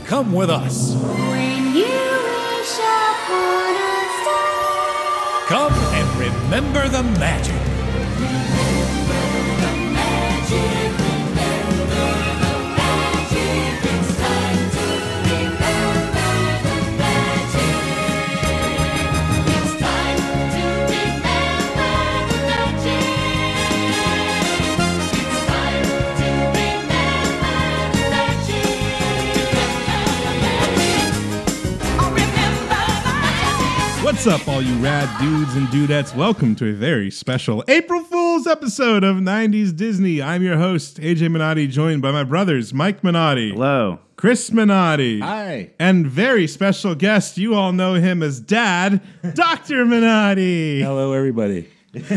Come with us. When you wish upon a star. Come and remember the magic. Remember the magic. Remember the magic. It's time to remember the magic. It's time to remember the magic. It's time to remember the magic. Oh, remember the magic. What's up, all you rad dudes and dudettes? Welcome to a very special April Fool's episode of 90s Disney. I'm your host, AJ Minotti, joined by my brothers, Mike Minotti. Hello. Chris Minotti. Hi. And very special guest, you all know him as Dad, Dr. Minotti. Hello, everybody.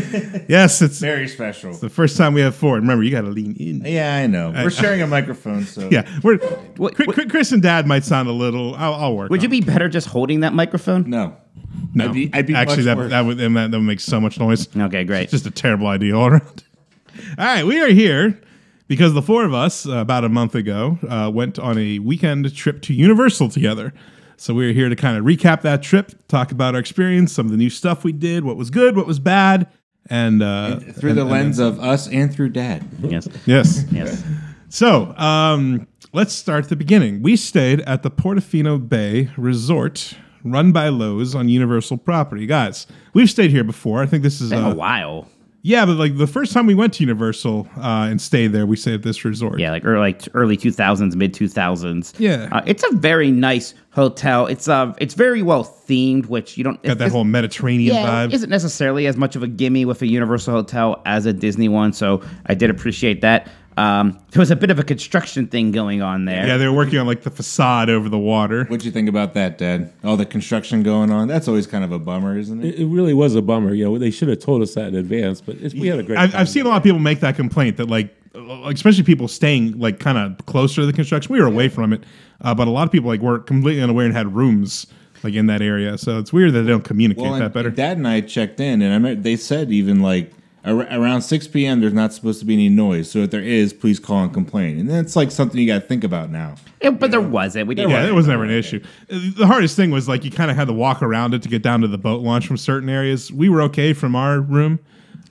Yes, it's Very special. the first time we have four. Remember, you got to lean in. Yeah, I know. We're sharing a microphone, so Yeah, What- Chris and Dad might sound a little. I'll work. Would on you be better just holding that microphone? no. No, I'd be actually much that worse. would make so much noise. Okay, great. It's just a terrible idea all around. All right, we are here because the four of us, about a month ago, went on a weekend trip to Universal together. So we're here to kind of recap that trip, talk about our experience, some of the new stuff we did, what was good, what was bad, and Through the lens of us and through Dad. Yes. yes. Yes. So let's start at the beginning. We stayed at the Portofino Bay Resort, run by Lowe's on Universal property. Guys, we've stayed here before. I think this is Been a while. yeah, but like the first time we went to Universal and stayed there, we stayed at this resort. Yeah, like early 2000s, mid 2000s. Yeah. It's a very nice hotel. It's very well themed, which you don't Got that whole Mediterranean vibe. Isn't necessarily as much of a gimme with a Universal hotel as a Disney one, so I did appreciate that. There was a bit of a construction thing going on there. Yeah, they were working on like the facade over the water. What'd you think about that, Dad? All the construction going on. That's always kind of a bummer, isn't it? It really was a bummer. You know, they should have told us that in advance, but we had a great time. I've seen a lot of people make that complaint that like especially people staying like kind of closer to the construction. We were away from it, but a lot of people like were completely unaware and had rooms like in that area. So it's weird that they don't communicate that better. Dad and I checked in, and I remember they said even like around 6 p.m. there's not supposed to be any noise. So if there is, please call and complain. And that's like something you got to think about now. But there wasn't. We didn't. Yeah, it was never an issue. The hardest thing was like you kind of had to walk around it to get down to the boat launch from certain areas. We were okay from our room.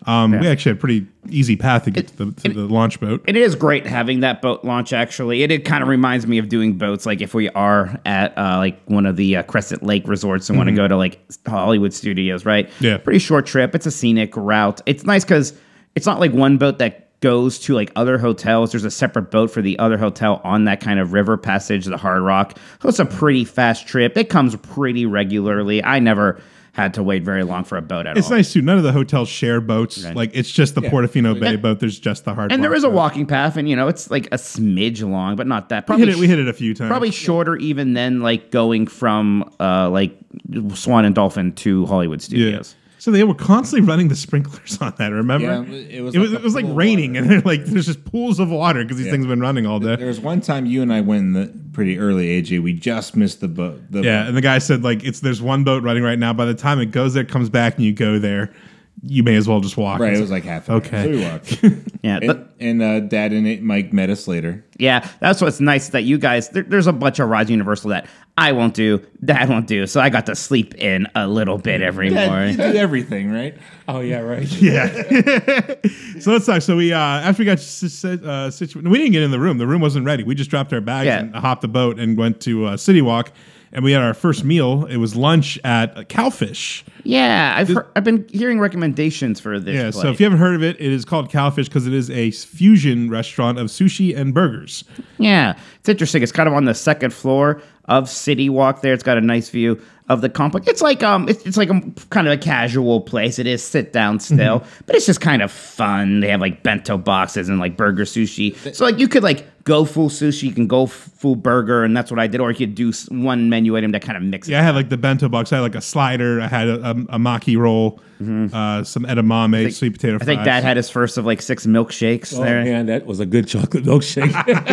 We actually had a pretty easy path to get to the launch boat. It is great having that boat launch, actually. It kind of reminds me of doing boats, like if we are at like one of the Crescent Lake resorts and want to go to like Hollywood Studios, right? Yeah. Pretty short trip. It's a scenic route. It's nice because it's not like one boat that goes to like other hotels. There's a separate boat for the other hotel on that kind of river passage, the Hard Rock. So it's a pretty fast trip. It comes pretty regularly. I never had to wait very long for a boat at all. It's nice too. None of the hotels share boats. Like it's just the Portofino Bay boat. There's just the Hard Rock. And there is a boat. walking path, and it's like a smidge long, but not that. We hit it a few times. Probably shorter even than like going from like Swan and Dolphin to Hollywood Studios. So they were constantly running the sprinklers on that. Remember? Yeah, it was like raining, and they're like there's just pools of water because these things have been running all day. There was one time you and I went pretty early, AJ. We just missed the boat. And the guy said like there's one boat running right now. By the time it goes there, comes back, and you go there, you may as well just walk. Right, it was like half an hour. Okay. So we walked. Yeah, And Dad and Mike met us later. yeah. That's what's nice that you guys. There's a bunch of rides at Universal that I won't do, Dad won't do, so I got to sleep in a little bit every Dad, morning. you do everything, right? Oh, yeah, right. Yeah. So let's talk. So we after we got situated, we didn't get in the room. The room wasn't ready. We just dropped our bags and hopped the boat and went to City Walk. And we had our first meal. It was lunch at Cowfish. Yeah, I've been hearing recommendations for this. Yeah, place. so if you haven't heard of it, it is called Cowfish because it is a fusion restaurant of sushi and burgers. Yeah, it's interesting. It's kind of on the second floor of City Walk there. It's got a nice view of the complex. It's like it's like a kind of a casual place. It is sit down still, but it's just kind of fun. They have like bento boxes and like burger sushi. So like you could like go full sushi, you can go full burger, and that's what I did. Or you could do one menu item that kind of mixes. Yeah, I had like the bento box. I had like a slider. I had a maki roll, some edamame, sweet potato fries. I think Dad had his first of like 6 milkshakes Oh, there. man, that was a good chocolate milkshake.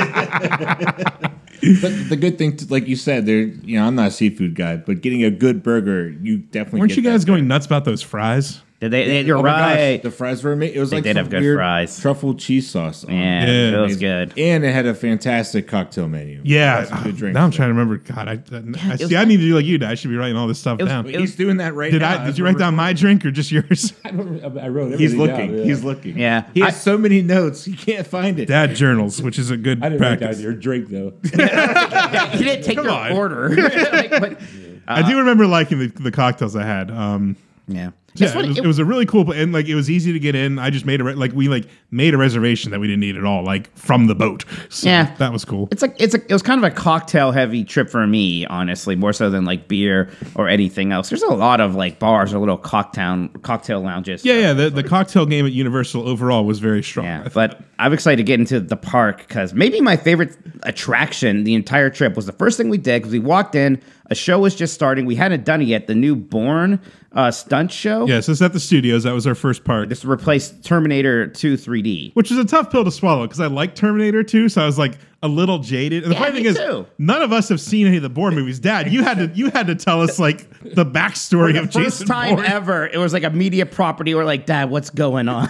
But the good thing, like you said, I'm not a seafood guy, but getting a good burger, you definitely Weren't get you guys that going nuts about those fries? You're Oh my gosh, right. the fries were amazing. It was They like did some have good weird fries. truffle cheese sauce. On it. Yeah, Yeah. it was good. And it had a fantastic cocktail menu. Yeah. Some good drinks Now I'm there. trying to remember. God, I see. I need to do like you. I should be writing all this stuff was- down. Wait, he's doing that right Did now. Did you write down my drink or just yours? I wrote everything He's down, looking. yeah. He's looking. Yeah. He has so many notes. He can't find it. Dad journals, which is a good I didn't write practice. down your drink though. Yeah, he didn't take Come your on. order. Like, but, I do remember liking the cocktails I had. yeah. Yeah, That's what it was a really cool and like it was easy to get in. I just made we made a reservation that we didn't need at all, like from the boat. So Yeah. that was cool. it was kind of a cocktail heavy trip for me, honestly, more so than like beer or anything else. There's a lot of like bars or little cocktail lounges. Yeah, the cocktail game at Universal overall was very strong. Yeah, but I'm excited to get into the park because maybe my favorite attraction the entire trip was the first thing we did because we walked in, a show was just starting. We hadn't done it yet. The new Bourne stunt show. Yes, it's at the studios. That was our first part, This replaced Terminator 2 3D. which was a tough pill to swallow because I like Terminator 2, so I was like a little jaded. And the Yeah, funny me thing is, too. none of us have seen any of the Bourne movies. Dad, you had to tell us like the backstory of First Jason time Bourne. ever, it was like a media property. We're like, Dad, what's going on?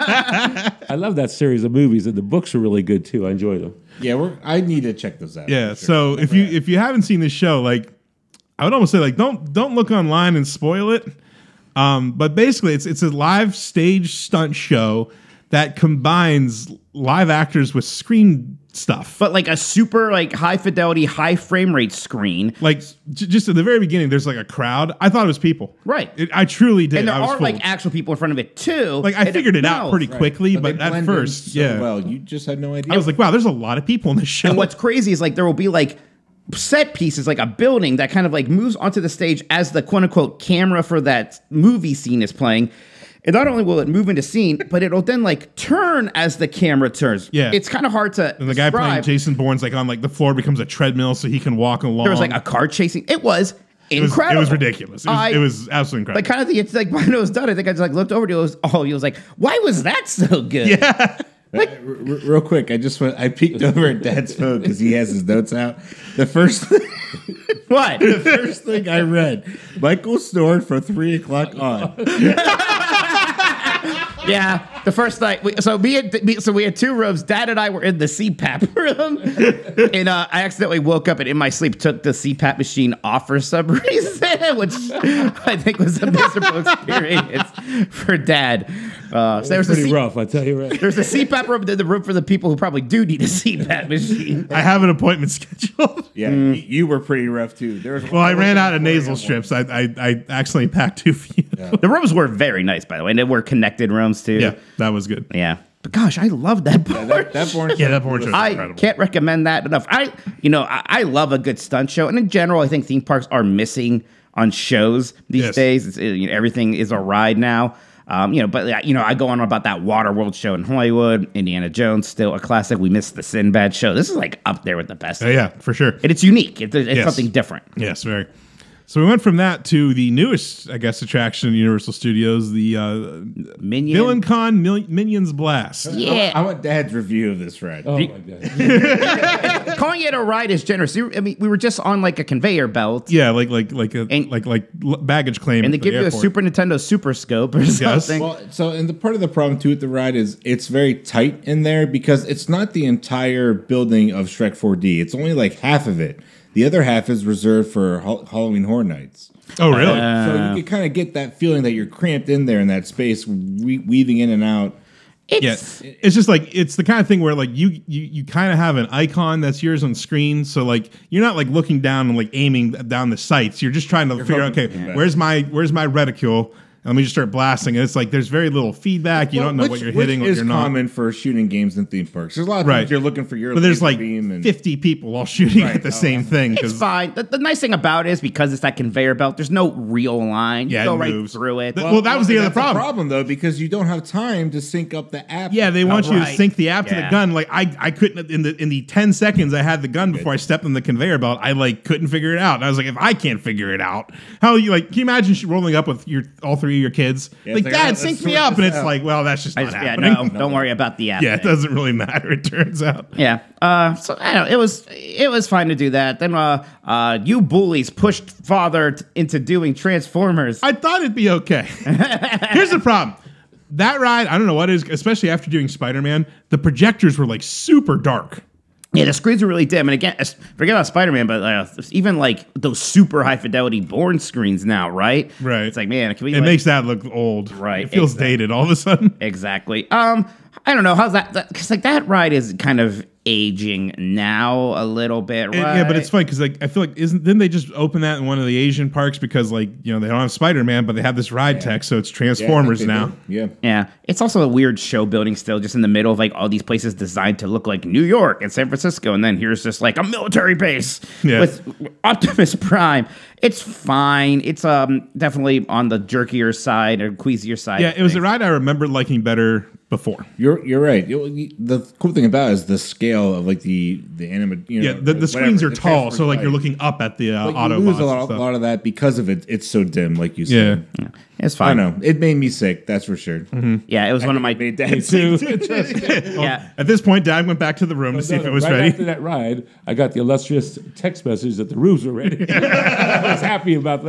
I love that series of movies, and the books are really good too. I enjoy them. Yeah, I need to check those out. Yeah. for sure. So if you haven't seen this show, like I would almost say like don't look online and spoil it. But basically it's a live stage stunt show that combines live actors with screen stuff. But like a super like high fidelity, high frame rate screen. Like just at the very beginning, there's like a crowd. I thought it was people. Right. I truly did. And there I was are fooled. like actual people in front of it too. Like I And figured it out no. pretty quickly, they but at blend in first, so yeah. well, you just had no idea. I was like, wow, there's a lot of people in this show. And what's crazy is like there will be like set pieces, like a building that kind of like moves onto the stage as the quote unquote camera for that movie scene is playing. And not only will it move into scene, but it'll then like turn as the camera turns. Yeah. It's kind of hard to and the guy playing describe. Jason Bourne's like on like the floor becomes a treadmill so he can walk along. There was like a car chasing. It was incredible. It was ridiculous. It was absolutely incredible. Like kind of it's like when it was done, I think I just like looked over to it. He was like, "Why was that so good?" yeah. Real quick, I peeked over at Dad's phone because he has his notes out. The first What? thing I read, Michael snored for 3 o'clock on. Yeah, the first night. So we had two rooms. Dad and I were in the CPAP room, and I accidentally woke up and in my sleep took the CPAP machine off for some reason, which I think was a miserable experience for Dad. So there was Pretty rough, I tell you right. There's a CPAP room, then the room for the people who probably do need a CPAP machine. I have an appointment scheduled. Yeah, you were pretty rough too. There was Well, I ran out of nasal strips. I accidentally packed too few. The rooms were very nice, by the way, and they were connected rooms too. Yeah, that was good. Yeah. But gosh, I love that part. that Bourne. Yeah, that Bourne show was I incredible. can't recommend that enough. I love a good stunt show, and in general, I think theme parks are missing on shows these Yes. days. Everything is a ride now. I go on about that Waterworld show in Hollywood. Indiana Jones, still a classic. We missed the Sinbad show. This is like up there with the best. Yeah, for sure. And it's unique. It's Yes. something different. Yes, very. So we went from that to the newest, I guess, attraction in Universal Studios, the Minion. VillainCon Minions Blast. Yeah. I want Dad's review of this ride. Oh my god. Calling it a ride is generous. I mean, we were just on like a conveyor belt. Yeah, like And- baggage claim. And they at the give you a airport. Super Nintendo Super Scope or something. Well, and the part of the problem too with the ride is it's very tight in there because it's not the entire building of Shrek 4D. It's only like half of it. The other half is reserved for Halloween Horror Nights. Oh, really? So you can kind of get that feeling that you're cramped in there in that space, weaving in and out. Yeah, it's just like it's the kind of thing where like you kind of have an icon that's yours on screen, so like you're not like looking down and like aiming down the sights. You're just trying to figure out, okay, where's my reticule? And let me just start blasting. And it's like there's very little feedback. You don't know what you're hitting, what is you're not. common for shooting games in theme parks. There's a lot of Right. times you're looking for your But there's laser like beam and 50 people all shooting Right. at the same thing. It's 'cause- fine. The nice thing about it is because it's that conveyor belt, there's no real line. Yeah, you go it right moves. through it. Well, that was the other that's a problem. problem though because you don't have time to sync up the app. Yeah, they want you to right. sync the app to the Yeah. gun. Like I couldn't in the 10 seconds I had the gun before I stepped on the conveyor belt. I like couldn't figure it out. And I was like, if I can't figure it out, how you like? Can you imagine rolling up with all three 3 of your kids. Yeah, like, it's like, Dad, let's sync me sort up. And this it's out. like, well, that's just I not just, yeah, happening. no, don't worry about the app. Yeah, it thing. doesn't really matter, it turns out. Yeah. So I don't know. It was fine to do that. Then you bullies pushed father into doing Transformers. I thought it'd be okay. Here's the problem. That ride, I don't know what it is, especially after doing Spider-Man, the projectors were like super dark. Yeah, the screens were really dim. And again, forget about Spider-Man, but even like those super high fidelity Bourne screens now, right? Right. It's like, man, can we? It makes that look old. Right, It feels dated all of a sudden. exactly. I don't know how's that because like that ride is kind of aging now a little bit, right? Yeah, but it's funny because like I feel like didn't they just open that in one of the Asian parks because like they don't have Spider-Man, but they have this ride tech, so it's Yeah, I think Transformers they now. do. Yeah. Yeah, it's also a weird show building still, just in the middle of like all these places designed to look like New York and San Francisco, and then here's just like a military base Yeah. with Optimus Prime. It's fine. It's definitely on the jerkier side or queasier side. Yeah, of it was a things. ride I remember liking better before. You're right. The cool thing about it is the scale of like the anime. Yeah, the screens are tall, so like you're looking up at the Autobots. You lose a and lot, stuff. of that because of it. It's so dim, like you Yeah. said. It's I fine. don't know. It made me sick. That's for sure. Yeah, it was one of my. Made that sick too. Yeah, At this point, Dad went back to the room to see if it was right ready. after that ride, I got the illustrious text message that the roofs were ready. I was happy about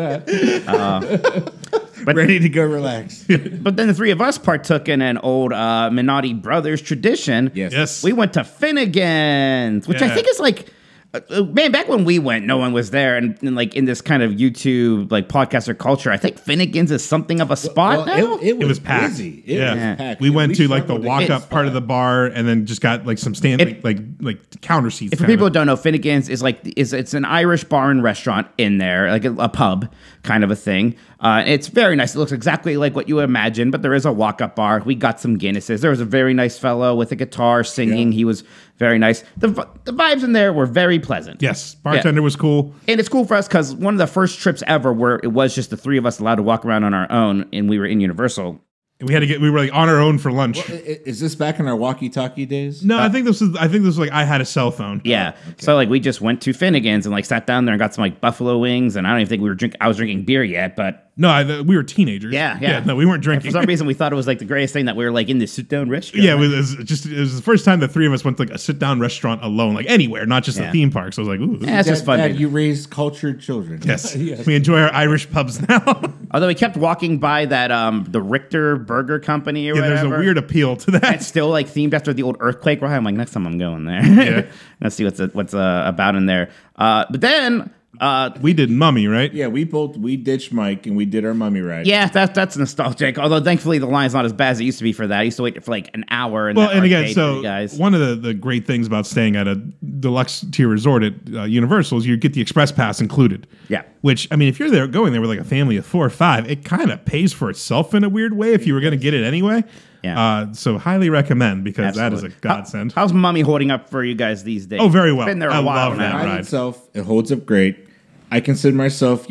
that. Ready to go relax. but then the three of us partook in an old Minotti Brothers tradition. Yes. Yes. We went to Finnegan's, which I Yeah. think is like, man, back when we went, no one was there. And like in this kind of YouTube, like podcaster culture, I think Finnegan's is something of a spot now. It It was packed. busy. It Yeah. was packed. We went to like the struggled to walk get up part of the bar and then just got like some stand It- like counter seats. If for people who don't know, Finnegan's is like it's an Irish bar and restaurant in there, like a pub kind of a thing. It's very nice. It looks exactly like what you imagine, but there is a walk-up bar. We got some Guinnesses. There was a very nice fellow with a guitar singing. Yeah. He was very nice. The vibes in there were very pleasant. Yes, bartender was cool. And it's cool for us because one of the first trips ever where it was just the three of us allowed to walk around on our own, and we were in Universal. We were like on our own for lunch. Is this back in our walkie-talkie days? No, I think this was like I had a cell phone. Yeah. So like we just went to Finnegan's and like sat down there and got some like buffalo wings, and I don't even think I was drinking beer yet, but No, we were teenagers. Yeah. No, we weren't for drinking. some reason we thought it was like the greatest thing that we were like in this sit-down restaurant. Yeah, it was the first time the three of us went to like a sit down restaurant alone, like anywhere, not just a Yeah. theme park. So I was like, ooh, this Yeah, it's is just fun. Dad, dude. you raised cultured children. yes. We enjoy our Irish pubs now. Although we kept walking by that the Richter Burger Company or Yeah, whatever. there's a weird appeal to that. It's still like themed after the old earthquake ride. I'm like, next time I'm going there. Yeah. Let's see what's about in there. But then We did Mummy, right? Yeah, we ditched Mike and we did our mummy ride. yeah, that's nostalgic. Although thankfully the line's not as bad as it used to be for that. I used to wait for like an hour. In Well, that and again, arcade for so you guys. one of the great things about staying at a deluxe tier resort at Universal is you get the express pass included. Yeah. Which, I mean, if you're going there with like a family of 4 or 5, it kind of pays for itself in a weird way if you were going to get it anyway. Yeah. So highly recommend because that Absolutely. is a godsend. How's Mummy holding up for you guys these days? Oh, very well. Been there a I while love now. that Ride ride. itself, it holds up great. I consider myself,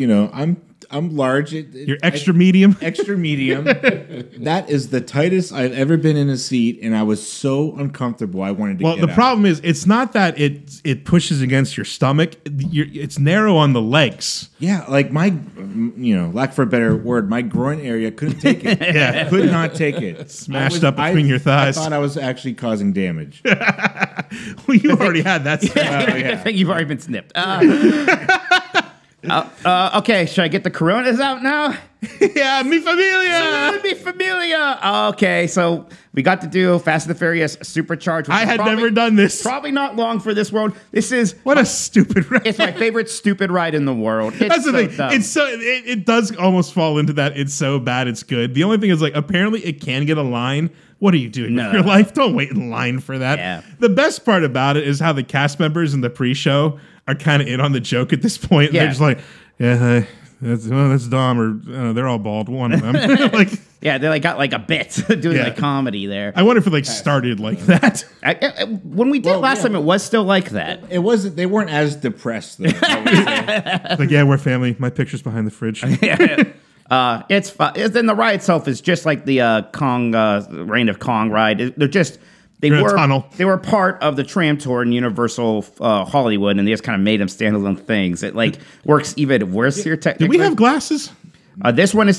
I'm large. You're extra medium. Extra medium. That is the tightest I've ever been in a seat, and I was so uncomfortable. I wanted to. Well, get the out. problem is it's not that it pushes against your stomach. It's narrow on the legs. Yeah, like my, lack for a better word, my groin area couldn't take it. Yeah. could not take it. Smashed up between your thighs. I thought I was actually causing damage. Well, you already had that. I think you've already been snipped. Okay, should I get the Coronas out now? Yeah, mi familia. Mi familia. Okay, so we got to do Fast and the Furious Supercharged. which I is had probably- never done this. Probably not long for this world. This is What a stupid ride. it's my favorite stupid ride in the world. It's That's the so thing. dumb. It's so it does almost fall into that. It's so bad, it's good. The only thing is like apparently it can get a line. What are you doing No. with your life? Don't wait in line for that. Yeah. The best part about it is how the cast members in the pre-show are kind of in on the joke at this point. Yeah. They're just like, yeah, that's Dom, or they're all bald. One of them. Like, yeah, they like got like a bit doing Yeah. like comedy there. I wonder if it like started like that. When we did last time, it was still like that. It wasn't. They weren't as depressed though. I would say. Like, yeah, we're family. My picture's behind the fridge. It's fun. Then the ride itself is just like the Kong Reign of Kong ride. They're just You're in a tunnel. They were part of the tram tour in Universal Hollywood, and they just kind of made them standalone things. It like works even worse here. Did Technically, we have glasses? This one is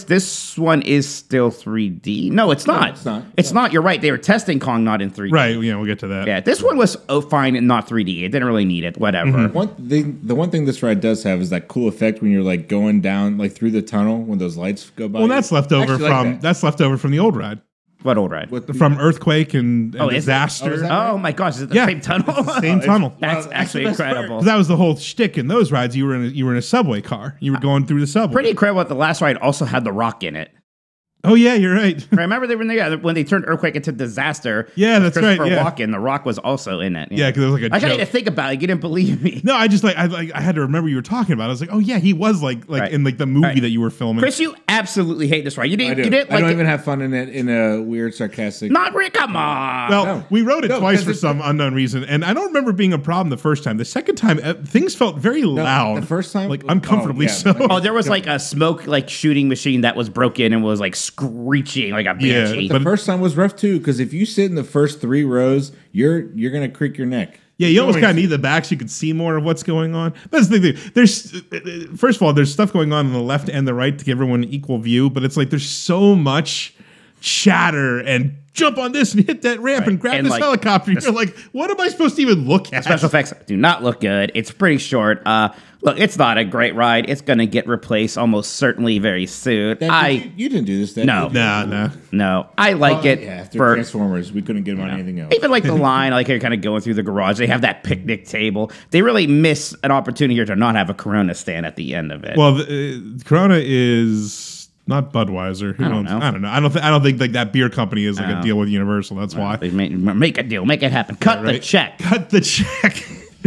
still 3D. No, it's not. it's not. It's not. You're right. They were testing Kong not in 3D. Right. Yeah, we'll get to that. Yeah, this one was fine and not 3D. It didn't really need it. Whatever. The one thing this ride does have is that cool effect when you're like going down like through the tunnel when those lights go by. Well, that's left over from the old ride. What old ride? From Earthquake and is it? Disaster. is that- Oh my gosh! Is it the same tunnel? Same tunnel. That's actually incredible. That was the whole shtick in those rides. You were in a subway car. You were going through the subway. Pretty incredible that the last ride also had The Rock in it. Oh yeah, you're right. Remember when they turned Earthquake into Disaster? Yeah, that's right, Christopher yeah. Walken, The Rock was also in it. Yeah, because it was like a I got joke. to think about it. You didn't believe me. No, I just I had to remember you were talking about it. I was like, oh yeah, he was like Right. in like the movie Right. that you were filming. Chris, you absolutely hate this ride. You I didn't. do. You didn't I like don't it. even have fun in it in a weird sarcastic. Not really. Come on. Well, No. we wrote it No, twice because for it's- some unknown reason, and I don't remember being a problem the first time. The second time, things felt very loud. the first time- like uncomfortably oh, yeah. so. Oh, there was like a smoke shooting machine that was broken and was like screeching like a Yeah, banshee. The first time was rough too because if you sit in the first 3 rows, you're gonna creak your neck. Yeah, you almost kind of need the back so you can see more of what's going on. But that's the thing. There's first of all, there's stuff going on the left and the right to give everyone an equal view. But it's like there's so much chatter and jump on this and hit that ramp and grab And, this like, helicopter. You're like, what am I supposed to even look at? Special effects do not look good. It's pretty short. Look, it's not a great ride. It's going to get replaced almost certainly very soon. You didn't do this. Did No. you? Nah. No, I like it Yeah, after for Transformers, we couldn't get them on anything else. even like the line. I like how you're kind of going through the garage. They have that picnic table. They really miss an opportunity here to not have a Corona stand at the end of it. Well, Corona is not Budweiser. Who I don't owns- know. I don't know. I don't think like that beer company is like a deal with Universal. That's why. They make a deal. Make it happen. Cut the Right? check. Cut the check.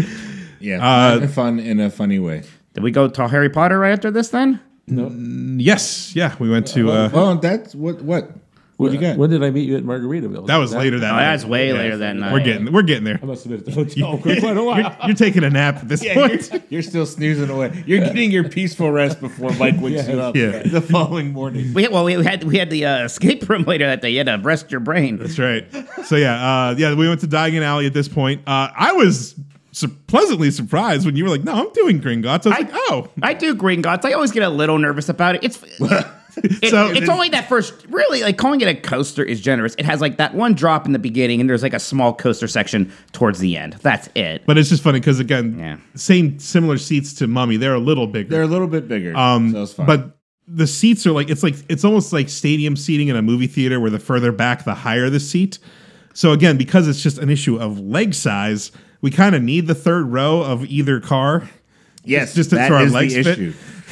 Yeah, having fun in a funny way. Did we go to Harry Potter right after this then? Yes. Yeah. We went to. Well, that's what you got? When did I meet you at Margaritaville? That was later that Oh, night. that's way later than We're getting there. I must have been at the hotel for quite a while. You're taking a nap at this point. You're still snoozing away. You're getting your peaceful rest before Mike wakes you up Yeah. the following morning. We had the escape room later that day. You had to rest your brain. That's right. So we went to Diagon Alley at this point. I was pleasantly surprised when you were like, "No, I'm doing Gringotts." I was like, "Oh." I do Gringotts. I always get a little nervous about it. It's So- it's only that first. Really, like calling it a coaster is generous. It has like that one drop in the beginning, and there's like a small coaster section towards the end. That's it. But it's just funny because again, Yeah. similar seats to Mummy. They're a little bigger. They're a little bit bigger. So it's fine. But the seats are it's almost like stadium seating in a movie theater where the further back, the higher the seat. So again, because it's just an issue of leg size, we kind of need the third row of either car. yes, just to that throw our is legs the fit. issue.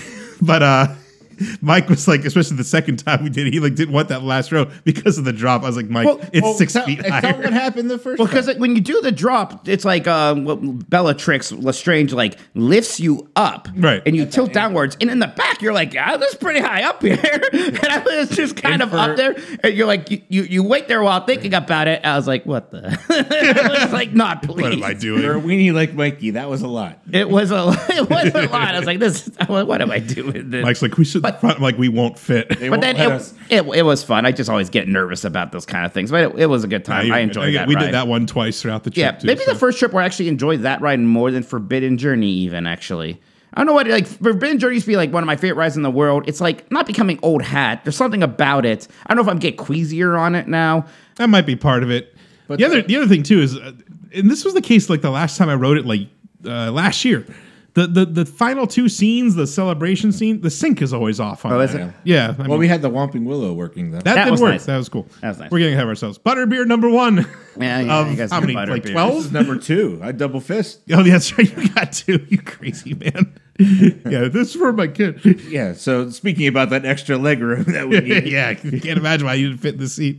But Mike was like, especially the second time we did, he like didn't want that last row because of the drop. I was like, Mike, it's 6 feet Tell higher. what happened the first Well, time. because when you do the drop, it's like what Bellatrix Lestrange like lifts you up, Right. And you tilt downwards, and in the back you're like, "Ah, this is pretty high up here," and I was just kind of up there, and you're like, you wait there while thinking about it. I was like, "What the?" I was like, "Not please." What am I For a doing? weenie like Mikey, that was a lot. It was a lot. I was like, "This. What am I doing?" Mike's like, we sit in front, like we won't fit. But then it was fun. I just always get nervous about those kind of things. But it was a good time. I enjoyed that We ride. did that one twice throughout the trip. Yeah, too, maybe so. the first trip where I actually enjoyed that ride more than Forbidden Journey even, actually. I don't know what, like, Forbidden Journey used to be, like, one of my favorite rides in the world. It's, like, not becoming old hat. There's something about it. I don't know if I'm getting queasier on it now. That might be part of it. But the other thing too is, and this was the case like the last time I rode it, like last year. The final 2 scenes, the celebration scene, the sync is always off on. Oh, is that. it? Yeah. I Well, mean, we had the Whomping Willow working though. that That did was work. nice. That was cool. That was nice. We're getting ahead of ourselves. Butterbeer number 1. Yeah, you of guys how get many? Like Butterbeer. This 12? is number 2. I double fist. Oh, that's right. You got 2. You crazy man. Yeah, this is for my kid. Yeah. So speaking about that extra leg room that we need. Yeah, I can't imagine why you didn't fit in the seat.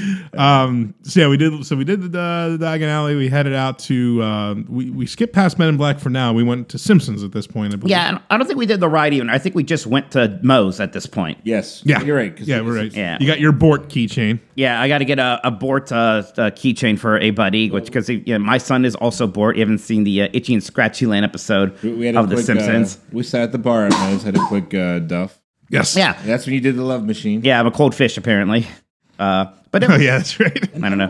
So yeah, we did the Diagon Alley. We headed out to we skipped past Men in Black for now. We went to Simpsons at this point. I believe. Yeah, and I don't think we did the ride even. I think we just went to Moe's at this point. Yes. Yeah, You're right. 'cause Yeah, it's- we're right. Yeah. You got your Bort keychain. Yeah, I got to get a Bort keychain for a buddy, which because my son is also Bort. You haven't seen the Itchy and Scratchy Land episode We had a of The quick, Simpsons. we sat at the bar at Moe's, had a quick duff. Yes. Yeah, That's when you did the love machine. yeah, I'm a cold fish apparently. But it, Oh yeah, that's right. I don't know.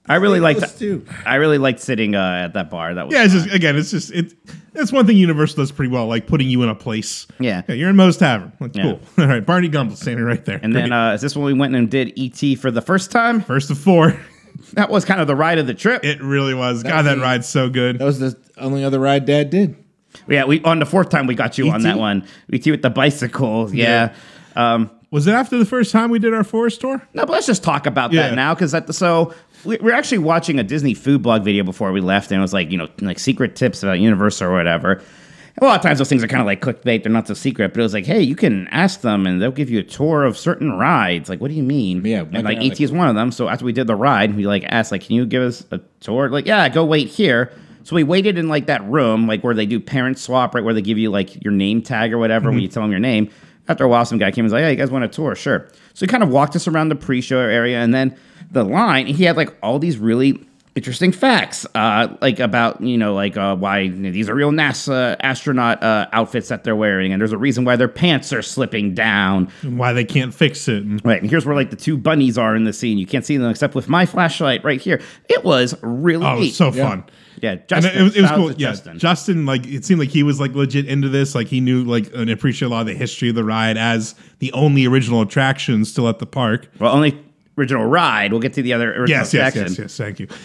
I really liked Those two. I really liked sitting at that bar. That was Yeah, it's one thing Universal does pretty well, like putting you in a place. Yeah. You're in Moe's Tavern. Like, Yeah. cool. All right, Barney Gumble standing right there. And then is this when we went and did ET for the first time? First of 4. That was kind of the ride of the trip. It really was. God, that ride's so good. That was the only other ride Dad did. Yeah, we on the 4th time we got you on ET? that one. ET with the bicycle. Yeah. Was it after the first time we did our forest tour? No, but let's just talk about Yeah. that now, because we're actually watching a Disney food blog video before we left, and it was like, like secret tips about Universal or whatever. A lot of times those things are kind of like clickbait; they're not so secret. But it was like, hey, you can ask them, and they'll give you a tour of certain rides. Like, what do you mean? Yeah, and like ET is one of them. So after we did the ride, we like asked, like, can you give us a tour? Like, yeah, go wait here. So we waited in like that room, like where they do parent swap, right, where they give you like your name tag or whatever when you tell them your name. After a while, some guy came and was like, hey, you guys want a tour? Sure. So he kind of walked us around the pre-show area, and then the line, he had like all these really interesting facts, like about, why these are real NASA astronaut outfits that they're wearing, and there's a reason why their pants are slipping down. And why they can't fix it. And Right, and here's where like the 2 bunnies are in the scene. You can't see them except with my flashlight right here. It was really it was neat. so fun. Yeah, And Justin. it was shout out cool. to Yeah, Justin. Justin, like, it seemed like he was like legit into this. Like, he knew like and appreciated a lot of the history of the ride as the only original attraction still at the park. Well, only original ride. We'll get to the other original Yes. Thank you.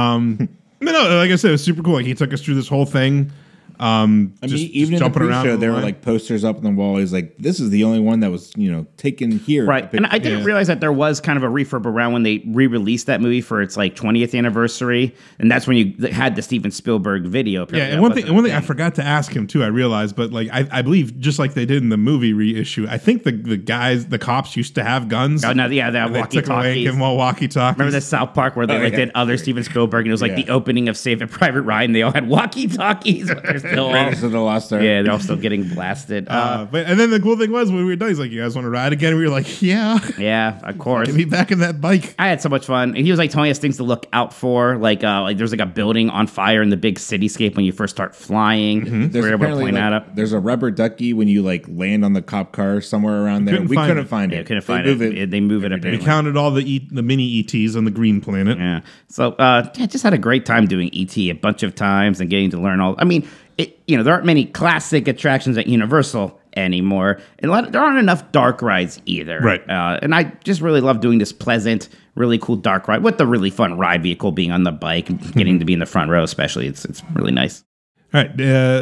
No, like I said, it was super cool. Like, he took us through this whole thing. I mean, even in the jumping around pre-show, on the there were line. like posters up on the wall. He's like, "This is the only one that was, taken here." Right. And I didn't realize that there was kind of a refurb around when they re-released that movie for its like 20th anniversary. And that's when you had the Steven Spielberg video. Yeah, Apparently and that one wasn't thing a I forgot to ask him too. I realized, but like I believe just like they did in the movie reissue, I think the cops used to have guns. Oh, no, yeah, they have They took away and walkie-talkies. gave them all walkie-talkies. Remember the South Park where they Oh, yeah. did other Steven Spielberg, and it was like Yeah. the opening of Saving Private Ryan. They all had walkie-talkies. But they're still all, Raiders of the Lost Ark. yeah, they're all still getting blasted. And then the cool thing was when we were done, he's like, "You guys want to ride again?" And we were like, "Yeah, yeah, of course. get me back in that bike." I had so much fun. And he was like telling us things to look out for. Like there's like a building on fire in the big cityscape when you first start flying. Mm-hmm. There's We're able to apparently point like, that up. there's a rubber ducky when you like land on the cop car somewhere around there. couldn't We find couldn't it. find Yeah, it. couldn't They find move it. They move it We apparently. counted all the mini ETs on the green planet. Yeah. So, just had a great time doing ET a bunch of times and getting to learn all. I mean, there aren't many classic attractions at Universal anymore, and there aren't enough dark rides either. Right. And I just really love doing this pleasant, really cool dark ride with the really fun ride vehicle being on the bike and getting to be in the front row, especially. It's really nice. All right,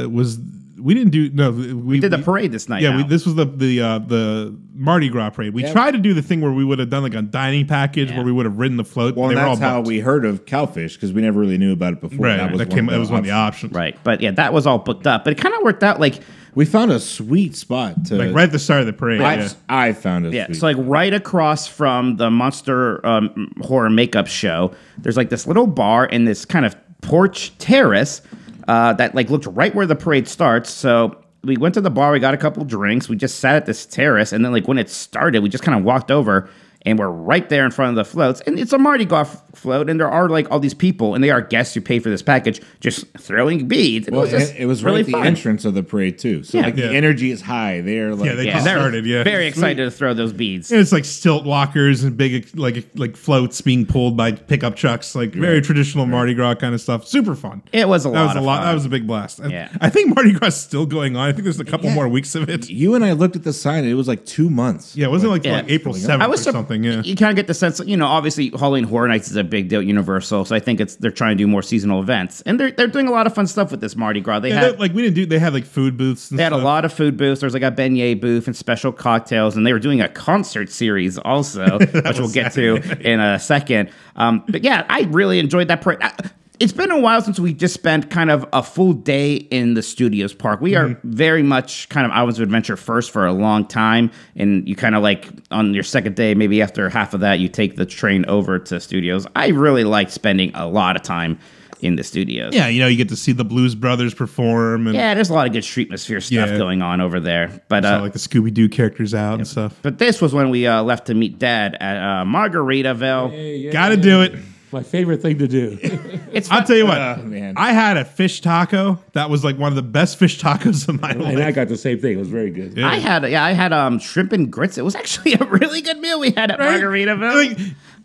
we didn't do we Did the parade this night? Yeah, now. this was the Mardi Gras parade. We tried to do the thing where we would have done like a dining package Yeah. where we would have ridden the float. Well, they and were all that's how booked. we heard of Cowfish because we never really knew about it before. Right, That was that was one of the options. Right. But yeah, that was all booked up. But it kind of worked out like. We found a sweet spot to. Like right at the start of the parade. I, yeah. I found a Yeah, sweet. so like right across from the Monster Horror Makeup Show, there's like this little bar and this kind of porch terrace that like looked right where the parade starts. So we went to the bar, we got a couple drinks, we just sat at this terrace, and then like when it started, we just kind of walked over. And we're right there in front of the floats. And it's a Mardi Gras float, and there are like all these people, and they are guests who pay for this package, just throwing beads. And well, just it was really right at the fun. entrance of the parade too. So like Yeah. the energy is high. They're like they Yeah, just they're started. Yeah, very excited to throw those beads. And it's like stilt walkers and big like floats being pulled by pickup trucks, like very traditional Mardi Gras kind of stuff. Super fun. It was a That lot was a of lot. fun. That was a big blast. Yeah. I think Mardi Gras is still going on. I think there's a couple Yeah. more weeks of it. You and I looked at the sign. And it was like 2 months. Yeah, wasn't it like, Yeah. like April 7th I or was something? Yeah. You kind of get the sense, obviously Halloween Horror Nights is a big deal at Universal, so I think they're trying to do more seasonal events, and they're doing a lot of fun stuff with this Mardi Gras. They had They had like food booths. And they had a stuff. lot of food booths. There's like a beignet booth and special cocktails, and they were doing a concert series also, which we'll get to in a second. But yeah, I really enjoyed that parade. It's been a while since we just spent kind of a full day in the Studios Park. We are very much kind of Islands of Adventure first for a long time, and you kind of like on your second day, maybe after half of that, you take the train over to Studios. I really like spending a lot of time in the studios. Yeah, you get to see the Blues Brothers perform, and Yeah, there's a lot of good Streetmosphere stuff Yeah. going on over there. But saw, like the Scooby Doo characters out and stuff. but this was when we left to meet Dad at Margaritaville. Got to do it. My favorite thing to do. It's I'll fun. tell you what. man. I had a fish taco. That was like one of the best fish tacos of my life. And I got the same thing. It was very good. Yeah. I had shrimp and grits. It was actually a really good meal we had at Margaritaville. Like,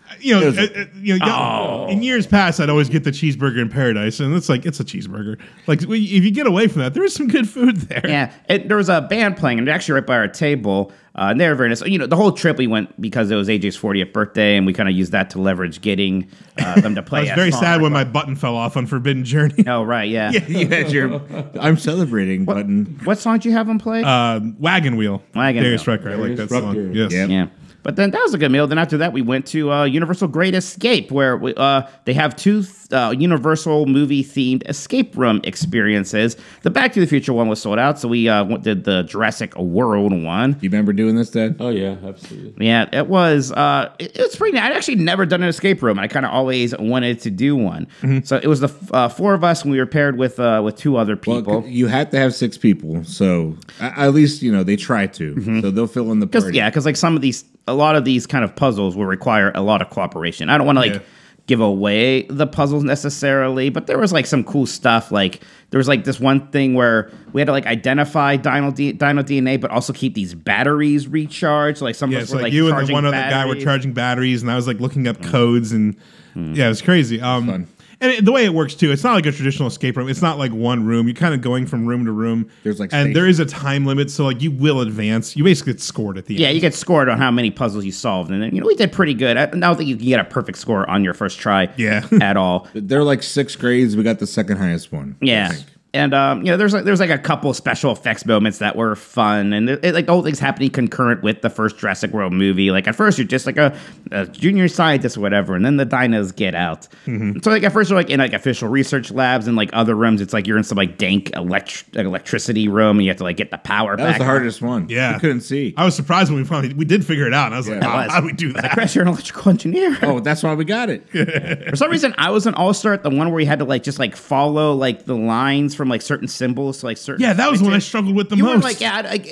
In years past, I'd always get the cheeseburger in Paradise, and it's a cheeseburger. Like if you get away from that, there is some good food there. Yeah, there was a band playing, and they're actually right by our table. And they were very nice. The whole trip we went because it was AJ's 40th birthday, and we kind of used that to leverage getting them to play. I was very sad when my button fell off on Forbidden Journey. Oh right, yeah. You had your I'm celebrating button. What song did you have them play? Wagon Wheel. Darius Darius Rucker. I like Darius that song. Rucker. Yes. Yep. Yeah. But then that was a good meal. Then after that, we went to Universal Great Escape, where they have two Universal movie-themed escape room experiences. The Back to the Future one was sold out, so we did the Jurassic World one. You remember doing this, Dad? Oh yeah, absolutely. Yeah, it was. It was pretty. I'd actually never done an escape room. I kind of always wanted to do one. So it was the four of us, and we were paired with two other people. Well, you had to have 6 people, so at least they try to. So they'll fill in the party. Because like a lot of these kind of puzzles will require a lot of cooperation. I don't want to give away the puzzles necessarily, but there was like some cool stuff. Like there was like this one thing where we had to like identify dino DNA, but also keep these batteries recharged. Like some of us It's were like like you and the charging one other guy were batteries. charging batteries, and I was like looking up codes, and yeah, it was crazy. fun. And the way it works too, it's not like a traditional escape room. It's not like one room. You're kind of going from room to room. There's, like, and there is a time limit, so like you will advance. You basically get scored at the Yeah, end. you get scored on how many puzzles you solved, and then we did pretty good. I don't think you can get a perfect score on your first try. Yeah. At all. They're like 6 grades. We got the second highest one. I Yeah. think. And there's like a couple special effects moments that were fun, and like the whole thing's happening concurrent with the first Jurassic World movie. Like at first you're just like a junior scientist or whatever, and then the dinos get out. So like at first you're like in like official research labs and like other rooms. It's like you're in some like dank electricity room, and you have to like get the power That back. was the hardest one. Yeah. We couldn't see. I was surprised when we did figure it out. And I was like, Yeah. wow, It was. how do we do that? Chris, you're an electrical engineer. Oh, that's why we got it. For some reason, I was an all-star at the one where you had to like just like follow like the lines from like certain symbols to like certain. Yeah, that was when I switches. struggled with the You most. were like,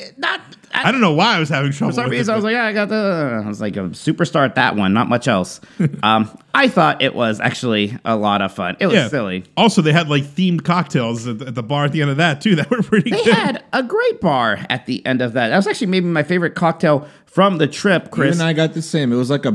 I don't know why I was having trouble For some with reason, it. I was like, I got the. I was like a superstar at that one, not much else. I thought it was actually a lot of fun. It was silly. Also, they had like themed cocktails at the bar at the end of that too. That were pretty They good. had a great bar at the end of that. That was actually maybe my favorite cocktail from the trip, Chris. Even I got the same. It was like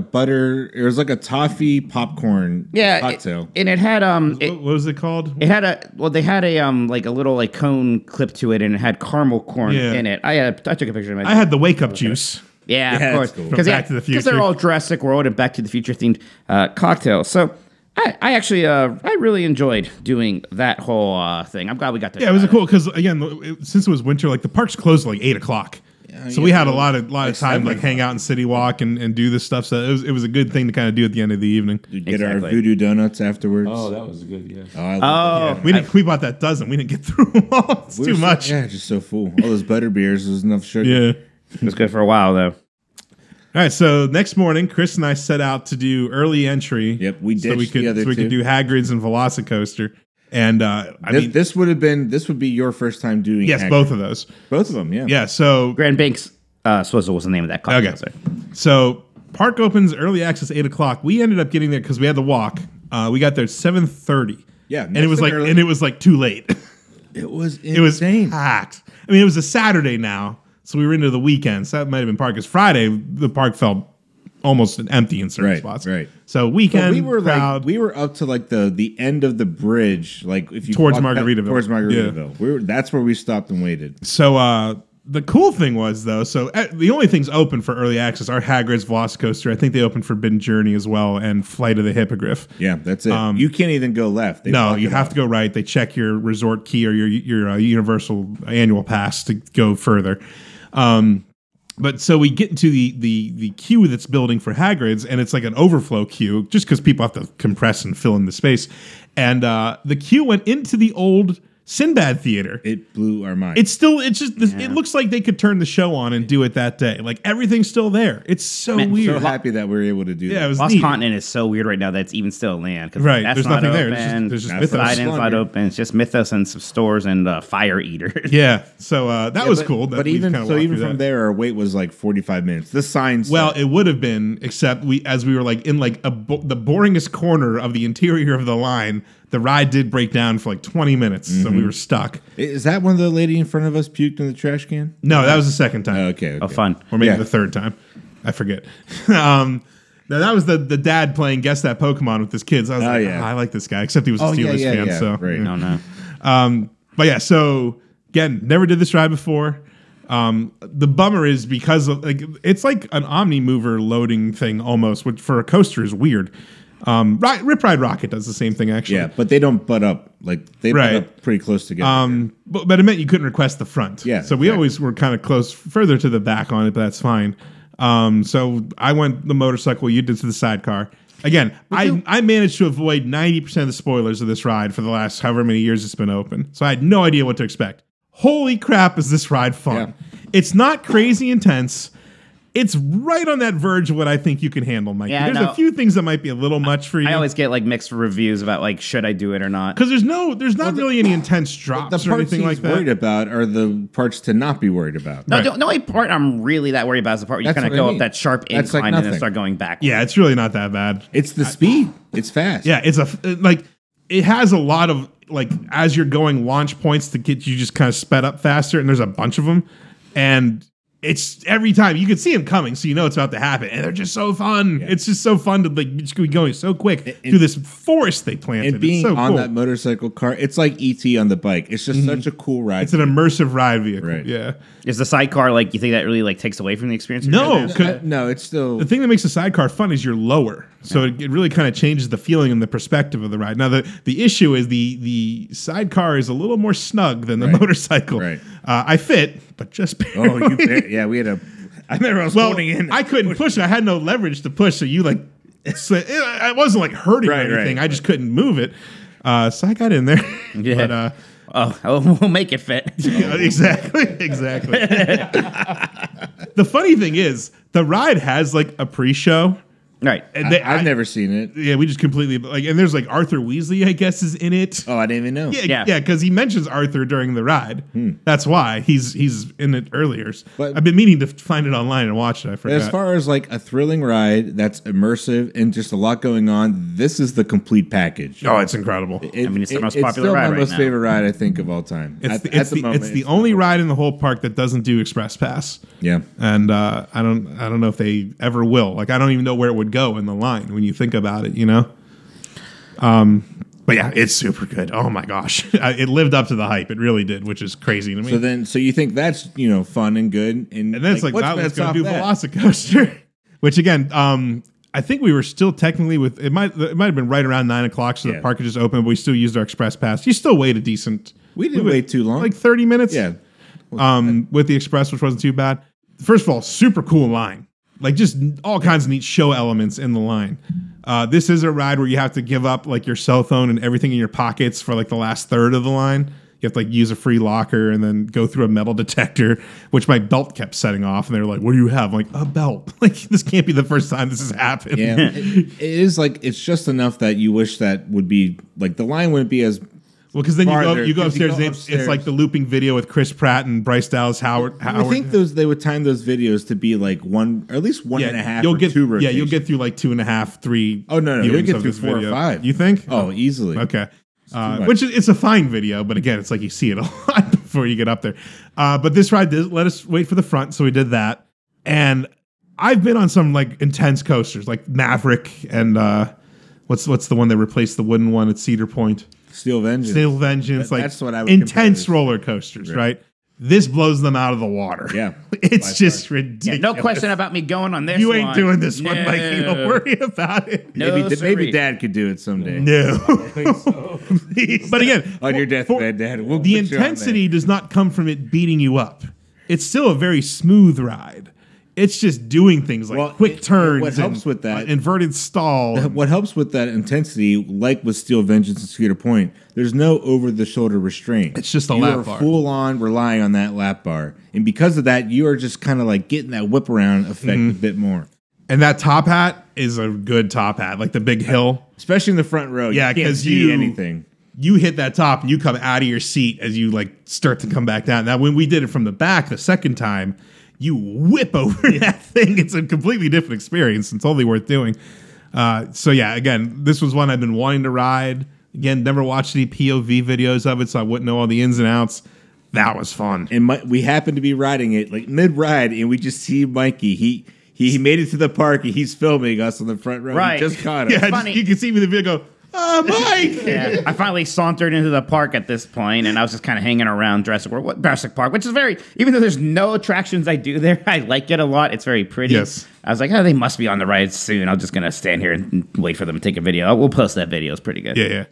a toffee popcorn cocktail. and it had What was it called? It had they had a like a little like cone clip to it, and it had caramel corn Yeah. in it. I took a picture of it. I had the wake up juice. Yeah, Yeah, of course. that's cool. From Back to the Because they're Future. all Jurassic World and Back to the Future themed cocktails. So I actually I really enjoyed doing that whole thing. I'm glad we got to. Yeah, it was cool because again, since it was winter, like the parks closed at like 8:00. So we had a lot of time to like hang out in City Walk and do this stuff. So it was a good thing to kind of do at the end of the evening. We'd get our Exactly. voodoo donuts afterwards. Oh, that was good. Yeah. I love it. We bought that dozen. We didn't get through them all. It's We too were so- much. Yeah, just so full. All those butter beers was enough sugar. Yeah. It was good for a while though. All right, so next morning, Chris and I set out to do early entry. Yep, we so we ditched could the other so we two. could do Hagrid's and Velocicoaster. And This would be your first time doing. yes, Hagrid. both of those. Both of them. Yeah. Yeah, so Grand Banks Swizzle was the name of that cocktail. okay, Sorry. so park opens early access 8:00. We ended up getting there because we had to walk. We got there 7:30. Yeah, and it was nice like and early. too late. It was insane. It was packed. I mean, it was a Saturday now, so we were into the weekend. So that might have been park. Because Friday, the park felt almost empty in certain Right, spots. right. So But weekend we were crowd. we were up to like the end of the bridge, like if you Towards walk back- Margaritaville. Towards Margaritaville. That's where we stopped and waited. So the cool thing was though, the only things open for early access are Hagrid's Velocicoaster. I think they open Forbidden Journey as well, and Flight of the Hippogriff. Yeah, that's it. You can't even go left. They No, block you it have off. to go right. They check your resort key or your Universal annual pass to go further. But so we get into the queue that's building for Hagrid's, and it's like an overflow queue, just because people have to compress and fill in the space. And the queue went into the old Sinbad Theater. It blew our mind. It looks like they could turn the show on and do it that day. Like everything's still there. It's so Man, weird. so happy that we were able to do Yeah, that. it was Lost neat. Continent is so weird right now that it's even still land. 'Cause Right, that's there's not nothing there. open. There's just Mythos. Mythos. Side in's not open. It's just Mythos and some stores and Fire Eater. Yeah, so that was but, cool. that But we even kinda so, walked even through from that. there, our wait was like 45 minutes. The sign. said- Well, it would have been, except as we were like in like the boringest corner of the interior of the line. The ride did break down for like 20 minutes, so we were stuck. is that when the lady in front of us puked in the trash can? No, that was the second time. Okay. Oh, fun. Or maybe Yeah. the third time. I forget. Now, that was the dad playing Guess That Pokemon with his kids. I was like, yeah. I like this guy, except he was a Steelers fan. So, right. No, no. But yeah, so again, never did this ride before. The bummer is because of, like, it's like an Omni Mover loading thing almost, which for a coaster is weird. Rip Ride Rocket does the same thing actually. Yeah, but they don't butt up. Like they butt up pretty close together. But it meant you couldn't request the front. Yeah, so we always were kind of close, further to the back on it, but that's fine. So I went the motorcycle, you did to the sidecar. Again, I managed to avoid 90% of the spoilers of this ride for the last however many years it's been open. So I had no idea what to expect. Holy crap, is this ride fun. Yeah. It's not crazy intense. It's right on that verge of what I think you can handle, Mike. Yeah, There's a few things that might be a little much for you. I always get like mixed reviews about like should I do it or not. Because there's not really any intense drops The or parts anything he's like that. worried about are the parts to not be worried about. No, Right. the only part I'm really that worried about is the part where you That's kind of what go I up mean. that sharp That's like incline and then nothing. start going back. Yeah, it's really not that bad. It's the speed. It's fast. Yeah, it's it has a lot of like as you're going launch points to get you just kind of sped up faster, and there's a bunch of them, and it's every time you can see them coming, so you know it's about to happen, and they're just so fun. It's just so fun to like just be going so quick through this forest they planted. And being it's so on cool. that motorcycle car, it's like ET on the bike. It's just such a cool ride. It's an immersive ride vehicle. Right. Yeah. Is the sidecar like you think that really like takes away from the experience? No, 'cause No, it's still. the thing that makes a sidecar fun is you're lower, so it really kind of changes the feeling and the perspective of the ride. Now the issue is the sidecar is a little more snug than the motorcycle. Right. I fit, but just barely. Yeah, we had a. I remember I was Well, holding in. I couldn't push it. I had no leverage to push, so you like. So it wasn't like hurting or Right, anything. right, I just couldn't move it. So I got in there. Yeah. But, we'll make it fit. yeah, exactly. The funny thing is, the ride has like a pre-show. Right. And I've never seen it. Yeah, we just completely like, and there's like Arthur Weasley, I guess, is in it. Oh, I didn't even know. Yeah, Yeah. because he mentions Arthur during the ride. That's why he's in it earlier. But- I've been meaning to find it online and watch it. I forgot. As far as like a thrilling ride that's immersive and just a lot going on, this is the complete package. Oh, it's incredible. I mean, it's the most it's popular still ride my right most now. favorite ride I think of all time. It's At the moment, it's the only ride in the whole park that doesn't do Express Pass. Yeah. And I don't know if they ever will. Like I don't even know where it would go in the line when you think about it, you know. But yeah, it's super good. Oh my gosh, it lived up to the hype. It really did, which is crazy to me. So you think that's fun and good, and And then it's like, what's wow, let's best go off do that? Velocicoaster. Which again, I think we were still technically with it might have been right around 9 o'clock, so the Yeah. park had just opened, but we still used our express pass. You still wait a decent. We didn't wait too long. Like 30 minutes. Yeah. With the express, which wasn't too bad. First of all, super cool line. Like just all kinds of neat show elements in the line. This is a ride where you have to give up like your cell phone and everything in your pockets for like the last third of the line. You have to like use a free locker and then go through a metal detector, which my belt kept setting off. And they were like, "What do you have?" I'm like, "A belt." Like this can't be the first time this has happened. Yeah, it is like it's just enough that you wish that would be like the line wouldn't be as Well, because then Farther, you go 'cause you upstairs. go and it's upstairs. like the looping video with Chris Pratt and Bryce Dallas Howard. I think they would time those videos to be like one, or at least one and a half. You'll or get two you'll rotations. get through like 2.5, 3. Oh, no, you'll viewings get of through this 4 or video. 5. You think? Oh, easily. Okay. much. Which is, it's a fine video, but again, it's like you see it a lot before you get up there. But this ride did let us wait for the front, so we did that. And I've been on some like intense coasters, like Maverick and what's the one that replaced the wooden one at Cedar Point? Steel Vengeance. Steel Vengeance, like That's what I would compare intense this. roller coasters, right? This blows them out of the water. Yeah. It's By just Yeah, ridiculous. no question about me going on this. You ain't one. doing this one, Mikey. Don't No. worry about it. No, Maybe sirree. Dad could do it someday. No. But again, On your for- deathbed, Dad. We'll the put you on intensity does not come from it beating you up. It's still a very smooth ride. It's just doing things like Well, quick turns. what helps and, with that- inverted stall. there. What helps with that intensity, like with Steel Vengeance and Cedar Point, there's no over-the-shoulder restraint. It's just a you lap are bar. full on relying on that lap bar, and because of that, you are just kind of like getting that whip around effect Mm-hmm. a bit more. And that top hat is a good top hat, like the big hill. Especially in the front row. Yeah, you can't 'cause see you- anything. You hit that top and you come out of your seat as you like start to come back down. Now, when we did it from the back the second time, you whip over that thing. It's a completely different experience. It's totally worth doing. So yeah, again, this was one I've been wanting to ride. Again, never watched any POV videos of it, so I wouldn't know all the ins and outs. That was fun. And we happened to be riding it like mid-ride, and we just see Mikey. He he made it to the park. And he's filming us on the front row. Right. He just caught us. Yeah, funny. you can see me in the video go, Mike. Yeah, I finally sauntered into the park at this point, and I was just kind of hanging around Jurassic Park, which is very, even though there's no attractions I do there, I like it a lot. It's very pretty. Yes. I was like, oh, they must be on the ride soon. I'm just gonna stand here and wait for them to take a video. We'll post that video. It's pretty good. Yeah.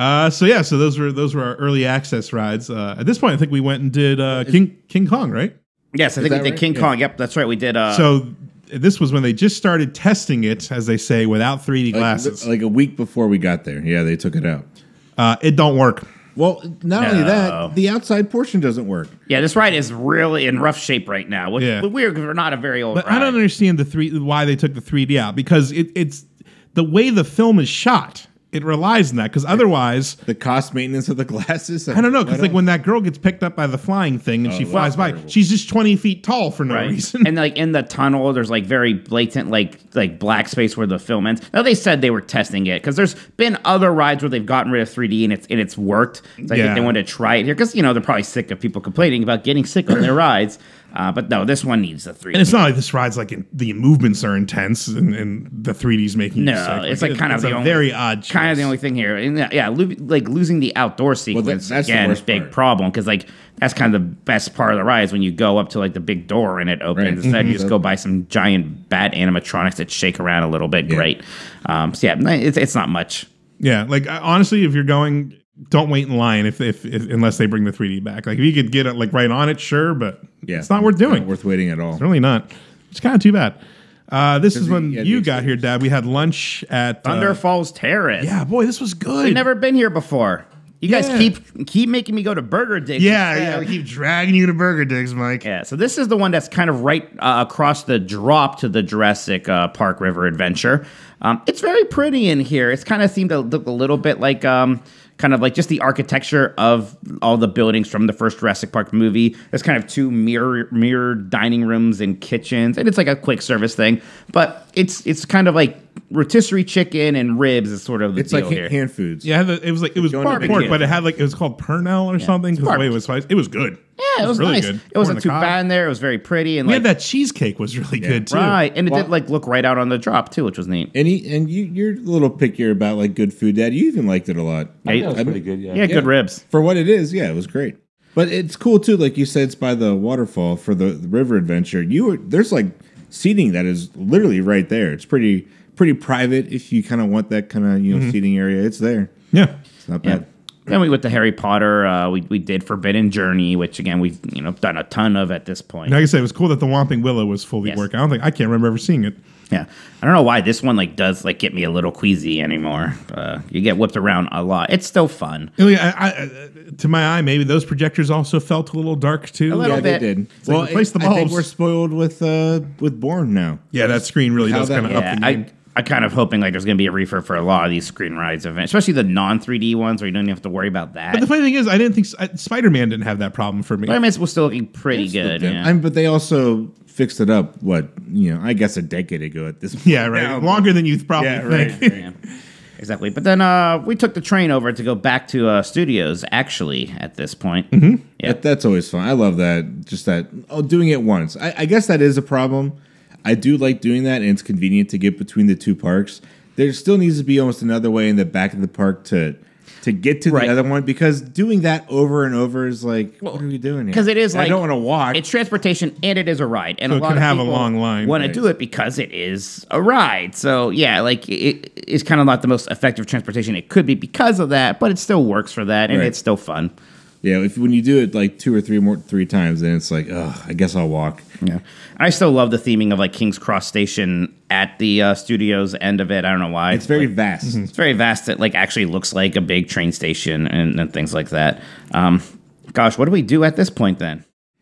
So those were our early access rides. At this point, I think we went and did King Kong, right? Yes, I think we that did right? King Yeah. Kong. Yep, that's right. We did. So this was when they just started testing it, as they say, without 3D glasses. Like a week before we got there. Yeah, they took it out. It don't work. Well, not only No. that, the outside portion doesn't work. yeah, this ride is really in rough shape right now, which Yeah. is weird because we're not a very old But ride. I don't understand why they took the 3D out, because it's the way the film is shot. It relies on that, because otherwise, The cost maintenance of the glasses. I don't know, because like when that girl gets picked up by the flying thing and she flies by, terrible. she's just 20 feet tall for no Right. reason. And like in the tunnel, there's like very blatant like black space where the film ends. Now they said they were testing it because there's been other rides where they've gotten rid of 3D and it's worked. So I Yeah. think they wanted to try it here because they're probably sick of people complaining about getting sick on their rides. But no, this one needs the 3D. And it's not like this ride's like the movements are intense and the 3D's making you No, sick. it's like kind of it's the a only, very odd choice. kind of the only thing here. And like losing the outdoor sequence that's the again, worst big part. problem because like that's kind of the best part of the ride is when you go up to like the big door and it opens. Right. Instead, you just go by some giant bat animatronics that shake around a little bit. Great. So yeah, it's not much. Yeah, like honestly, if you're going, don't wait in line if unless they bring the 3D back. Like if you could get it like right on it, sure, but Yeah, it's not worth doing. Not worth waiting at all. Really not. It's kind of too bad. This is when yeah, you the got here, Dad. We had lunch at Thunder Falls Terrace. Yeah, boy, this was good. We've never been here before. You guys Yeah. keep making me go to Burger Digs. Yeah, instead. we keep dragging you to Burger Digs, Mike. Yeah, so this is the one that's kind of right across the drop to the Jurassic Park River Adventure. It's very pretty in here. It's kind of seemed to look a little bit like kind of like just the architecture of all the buildings from the first Jurassic Park movie. There's kind of two mirror dining rooms and kitchens, and it's like a quick service thing. But it's kind of like rotisserie chicken and ribs is sort of the It's deal like here. hand foods. Yeah, it was Going pork, to pork, big but it had like it was called Pernell or something because the way it was spiced. It was good. Yeah, it was really nice. good. It wasn't Corn too on the cob. bad in there. It was very pretty and We like had that cheesecake was really good too. right, and it did like look right out on the drop too, which was neat. And you're a little pickier about like good food, Dad. You even liked it a lot. I thought it was pretty good, yeah. Yeah, good ribs. For what it is, yeah, it was great. But it's cool too, like you said, it's by the waterfall for the river adventure. There's like seating that is literally right there. It's pretty private if you kind of want that kind of seating area. It's there. Yeah. It's not Yeah. bad. Then we went to Harry Potter. We did Forbidden Journey, which again we've done a ton of at this point. Like I said, it was cool that the Whomping Willow was fully Yes. working. I can't remember ever seeing it. Yeah, I don't know why this one does get me a little queasy anymore. You get whipped around a lot. It's still fun. To my eye, maybe those projectors also felt a little dark too. A little Yeah, bit. they did. like replace the I think bulbs. we're spoiled with Bourne now. Yeah, that screen really How does that- kind of Yeah, up the game. I kind of hoping like there's gonna be a refurb for a lot of these screen rides, especially the non 3D ones where you don't even have to worry about that. But the funny thing is, I didn't think Spider-Man didn't have that problem for me. Spider-Man was still looking pretty good. Yeah. But they also fixed it up. I guess a decade ago at this point. Yeah, right. now. Longer than you probably Yeah, think. right. Yeah, exactly. But then we took the train over to go back to studios. Actually, at this point, yeah, That's always fun. I love that. Just that. Doing it once. I guess that is a problem. I do like doing that, and it's convenient to get between the two parks. There still needs to be almost another way in the back of the park to get to Right. the other one, because doing that over and over is like, what are we doing here? because it is I like don't want to walk. It's transportation and it is a ride, and So a it lot can of have a people long line, want to right. do it because it is a ride. So yeah, like it's kind of not the most effective transportation it could be because of that, but it still works for that, and Right. it's still fun. Yeah, when you do it like two or three times, then it's like, I guess I'll walk. Yeah, I still love the theming of like King's Cross Station at the studios end of it. I don't know why. It's very vast. It's very vast. It like actually looks like a big train station and things like that. Gosh, what do we do at this point then?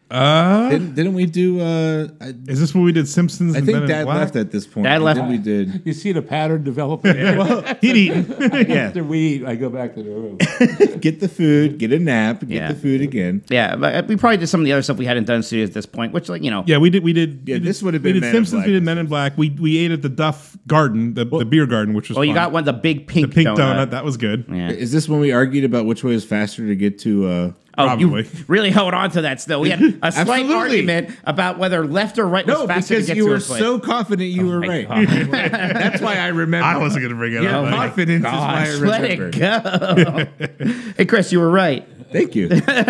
Didn't we do? Is this when we did Simpsons? I and think Men in Dad Black? left at this point. Dad left. Then we did. You see the pattern developing. He'd eaten. Yeah, After we eat, I go back to the room. get the food, get a nap, get Yeah. the food again. Yeah, but we probably did some of the other stuff we hadn't done in studios at this point, which Yeah, we did. Yeah, this would have We been did Men in Simpsons. Black. We did Men in Black. We ate at the Duff Garden, the beer garden, which was. Oh, you fun. got one of the big pink, the pink donut. That was good. Yeah. Is this when we argued about which way is faster to get to? Oh, Probably. you really held on to that still. We had a slight Absolutely. argument about whether left or right was No, faster to because get you to were a place. so confident you were my right. God. That's why I remember. I wasn't gonna bring it Your up. but- confidence is why I Gosh, remember. let it go. Hey, Chris, you were right. Thank you.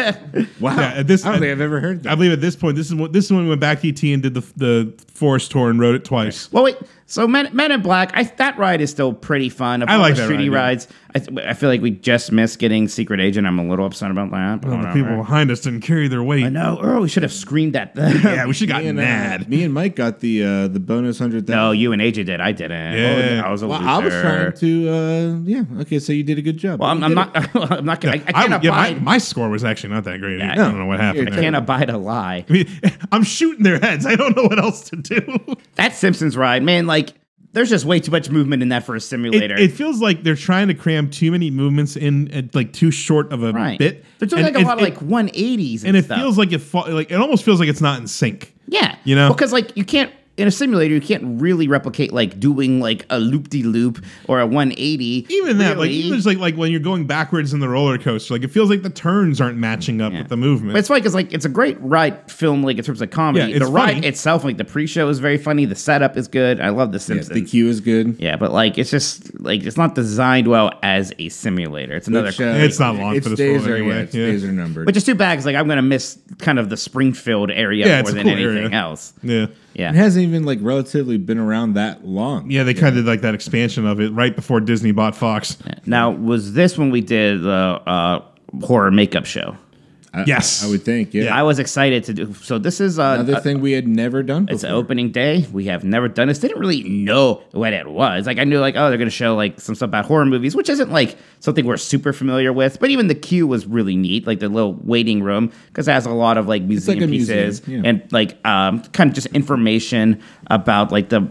Wow. Yeah, at this- I don't think I've ever heard that. I believe at this point, this is when we went back to ET and did the forest tour and rode it twice. Well, wait. So Men in Black, that ride is still pretty fun. Of I all like the that shitty ride, rides. I feel like we just missed getting Secret Agent. I'm a little upset about that. But Well, the whatever. people behind us didn't carry their weight. I know. Oh, we should have screamed at them. Yeah, we should have Me gotten mad. me and Mike got the bonus 100,000. No, you and AJ did. I didn't. Yeah. I was a Well, loser. I was trying to. Yeah. Okay. So you did a good job. Well, I'm not. I'm not. I can't abide. my score was actually not that great. Yeah, I don't know what happened. I there. can't abide a lie. I mean, I'm shooting their heads. I don't know what else to do. That Simpsons ride, man. Like, there's just way too much movement in that for a simulator. It feels like they're trying to cram too many movements in at like too short of a right. bit. They're doing And like a lot of it- like 180s, and it stuff. feels like it almost feels like it's not in sync. Yeah. You know? Because like you can't in a simulator you can't really replicate like doing like a loop-de-loop or a 180. Even that, like really. even just like when you're going backwards in the roller coaster, like it feels like the turns aren't matching up with the movement. But it's funny because like it's a great ride film like in terms of comedy. Yeah, it's the ride funny. itself, like the pre-show is very funny. The setup is good. I love The Yeah, Simpsons. the queue is good. Yeah, but like it's just like it's not designed well as a simulator. It's another Which, It's not long its for this days world are, anyway. Yeah, its Yeah. days are numbered. which is too bad because like I'm gonna miss kind of the Springfield area Yeah, more it's a than cool anything area. else. yeah. Yeah. It hasn't even like relatively been around that long. Yeah, they kind of did like that expansion of it right before Disney bought Fox. Now, was this when we did the horror makeup show? Yes. I would think. Yeah. I was excited to do. So this is Another thing we had never done before. It's opening day. We have never done this. Didn't really know what it was. Like I knew like, oh, they're gonna show like some stuff about horror movies, which isn't like something we're super familiar with. But even the queue was really neat, like the little waiting room, because it has a lot of like museum like a museum, pieces yeah. and like kind of just information about like the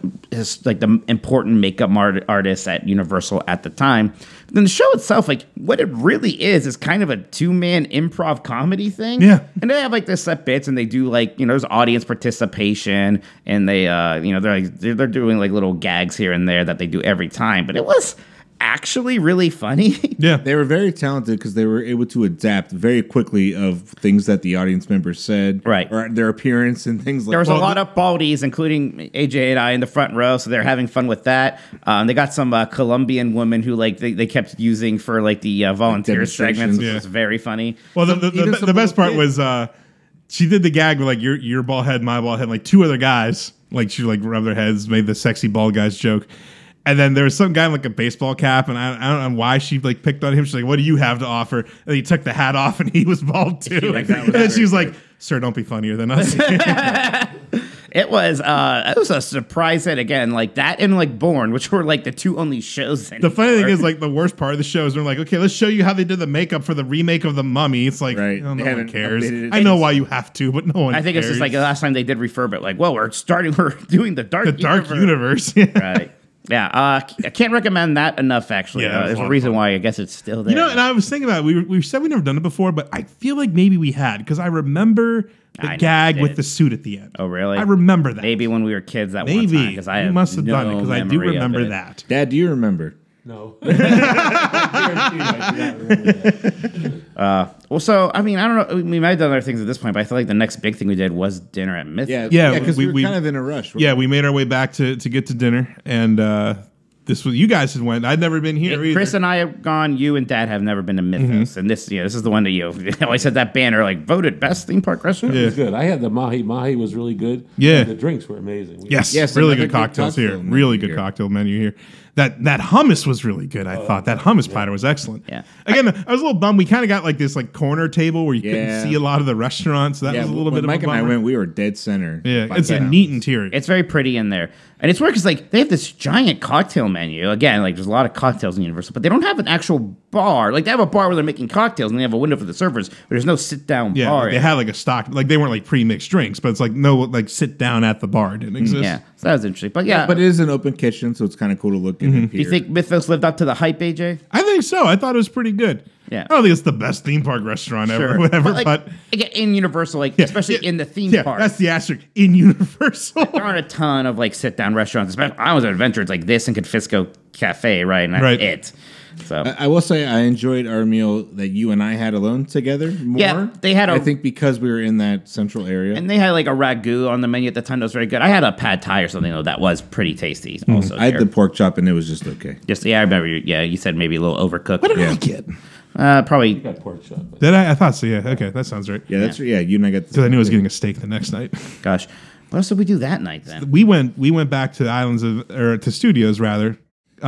important makeup artists at Universal at the time. But then the show itself, like what it really is kind of a 2-man improv comedy thing. Yeah. And they have like their set bits, and they do like there's audience participation, and they they're doing like little gags here and there that they do every time. But it was actually really funny. Yeah. They were very talented because they were able to adapt very quickly of things that the audience members said, Right. Or their appearance and things like. There was that. a lot of baldies, including AJ and I in the front row, so they're having fun with that. They got some Colombian woman who like they kept using for like the volunteer segments, which Yeah. was very funny. Well, even the some best little part was she did the gag with like your bald head, my bald head, like two other guys. Like she like rubbed their heads, made the sexy bald guys joke. And then there was some guy in like a baseball cap, and I don't know why she like picked on him. She's like, "What do you have to offer?" And he took the hat off, and he was bald too. Like, that was and then she was very like, "Sir, don't be funnier than us." It was a surprise hit again, like that and like Bourne, which were like the two only shows. The funny thing is, like, the worst part of the show is they're like, "Okay, let's show you how they did the makeup for the remake of The Mummy." It's like, Right. oh, no They one haven't cares. updated it. I know why you have to, but no one. I think cares. it's just like the last time they did refurb it, like, well, we're doing the dark the dark universe. Yeah. right? Yeah, I can't recommend that enough. Actually, Yeah, it was there's a a lot of reason fun. why I guess it's still there. You know, and I was thinking about it. We said we've never done it before, but I feel like maybe we had because I remember the I know gag you with did. the suit at the end. Oh, really? I remember that. Maybe when we were kids that one time, Maybe because I you have must have done it no because I do memory of remember it. that. Dad, do you remember? No. I guarantee you I do not remember that. Well, so I mean, I don't know. We might have done other things at this point, but I feel like the next big thing we did was dinner at Myth. Yeah, because we were we- kind of in a rush. Yeah, we made our way back to get to dinner, and this was you guys had went. I'd never been here. Chris either. and I have gone. You and Dad have never been to Mythos, and this is the one that you always had that banner like voted best theme park restaurant. Yeah. It was good. I had the mahi. Mahi was really good. Yeah. And the drinks were amazing. Yes, Yes, really another good good cocktails cocktail here. menu Really good here. cocktail menu here. That hummus was really good. I thought that hummus platter was excellent. Yeah. Again, I was a little bummed. We kind of got like this like corner table where you couldn't Yeah. see a lot of the restaurants. So that Yeah, was a little when bit Mike of a and I bummer. went, we were dead center. Yeah, by it's a the neat interior. It's very pretty in there. And it's weird because like they have this giant cocktail menu. Again, like there's a lot of cocktails in Universal, but they don't have an actual bar. Like they have a bar where they're making cocktails and they have a window for the servers, but there's no sit down yeah, bar. they had like a stock, like they weren't like pre-mixed drinks, but it's like no like sit down at the bar didn't exist. yeah, so that was interesting. But yeah, But it is an open kitchen, so it's kind of cool to look in Mm-hmm. here. do you think Mythos lived up to the hype, AJ? I think so. I thought it was pretty good. Yeah. I don't think it's the best theme park restaurant ever, Sure. whatever, But, like, but again, in Universal, like yeah, especially yeah, in the theme yeah, park. that's the asterisk in Universal. There aren't a ton of like sit down restaurants. Especially, I was at Adventure. It's like this and Confisco Cafe, right? And that's Right. it. So I will say I enjoyed our meal that you and I had alone together more. Yeah, they had I think because we were in that central area. and they had like a ragu on the menu at the time that was very good. I had a pad thai or something though that was pretty tasty. Also, I had there. the pork chop and it was just okay. Just I remember. You said maybe a little overcooked. What did I get? Probably. Got pork chop. Did I? I thought so. Yeah. Okay, that sounds right. Yeah, that's yeah. You and I got Because I knew I was getting a steak the next night. Gosh, what else did we do that night then? We went back to to studios rather.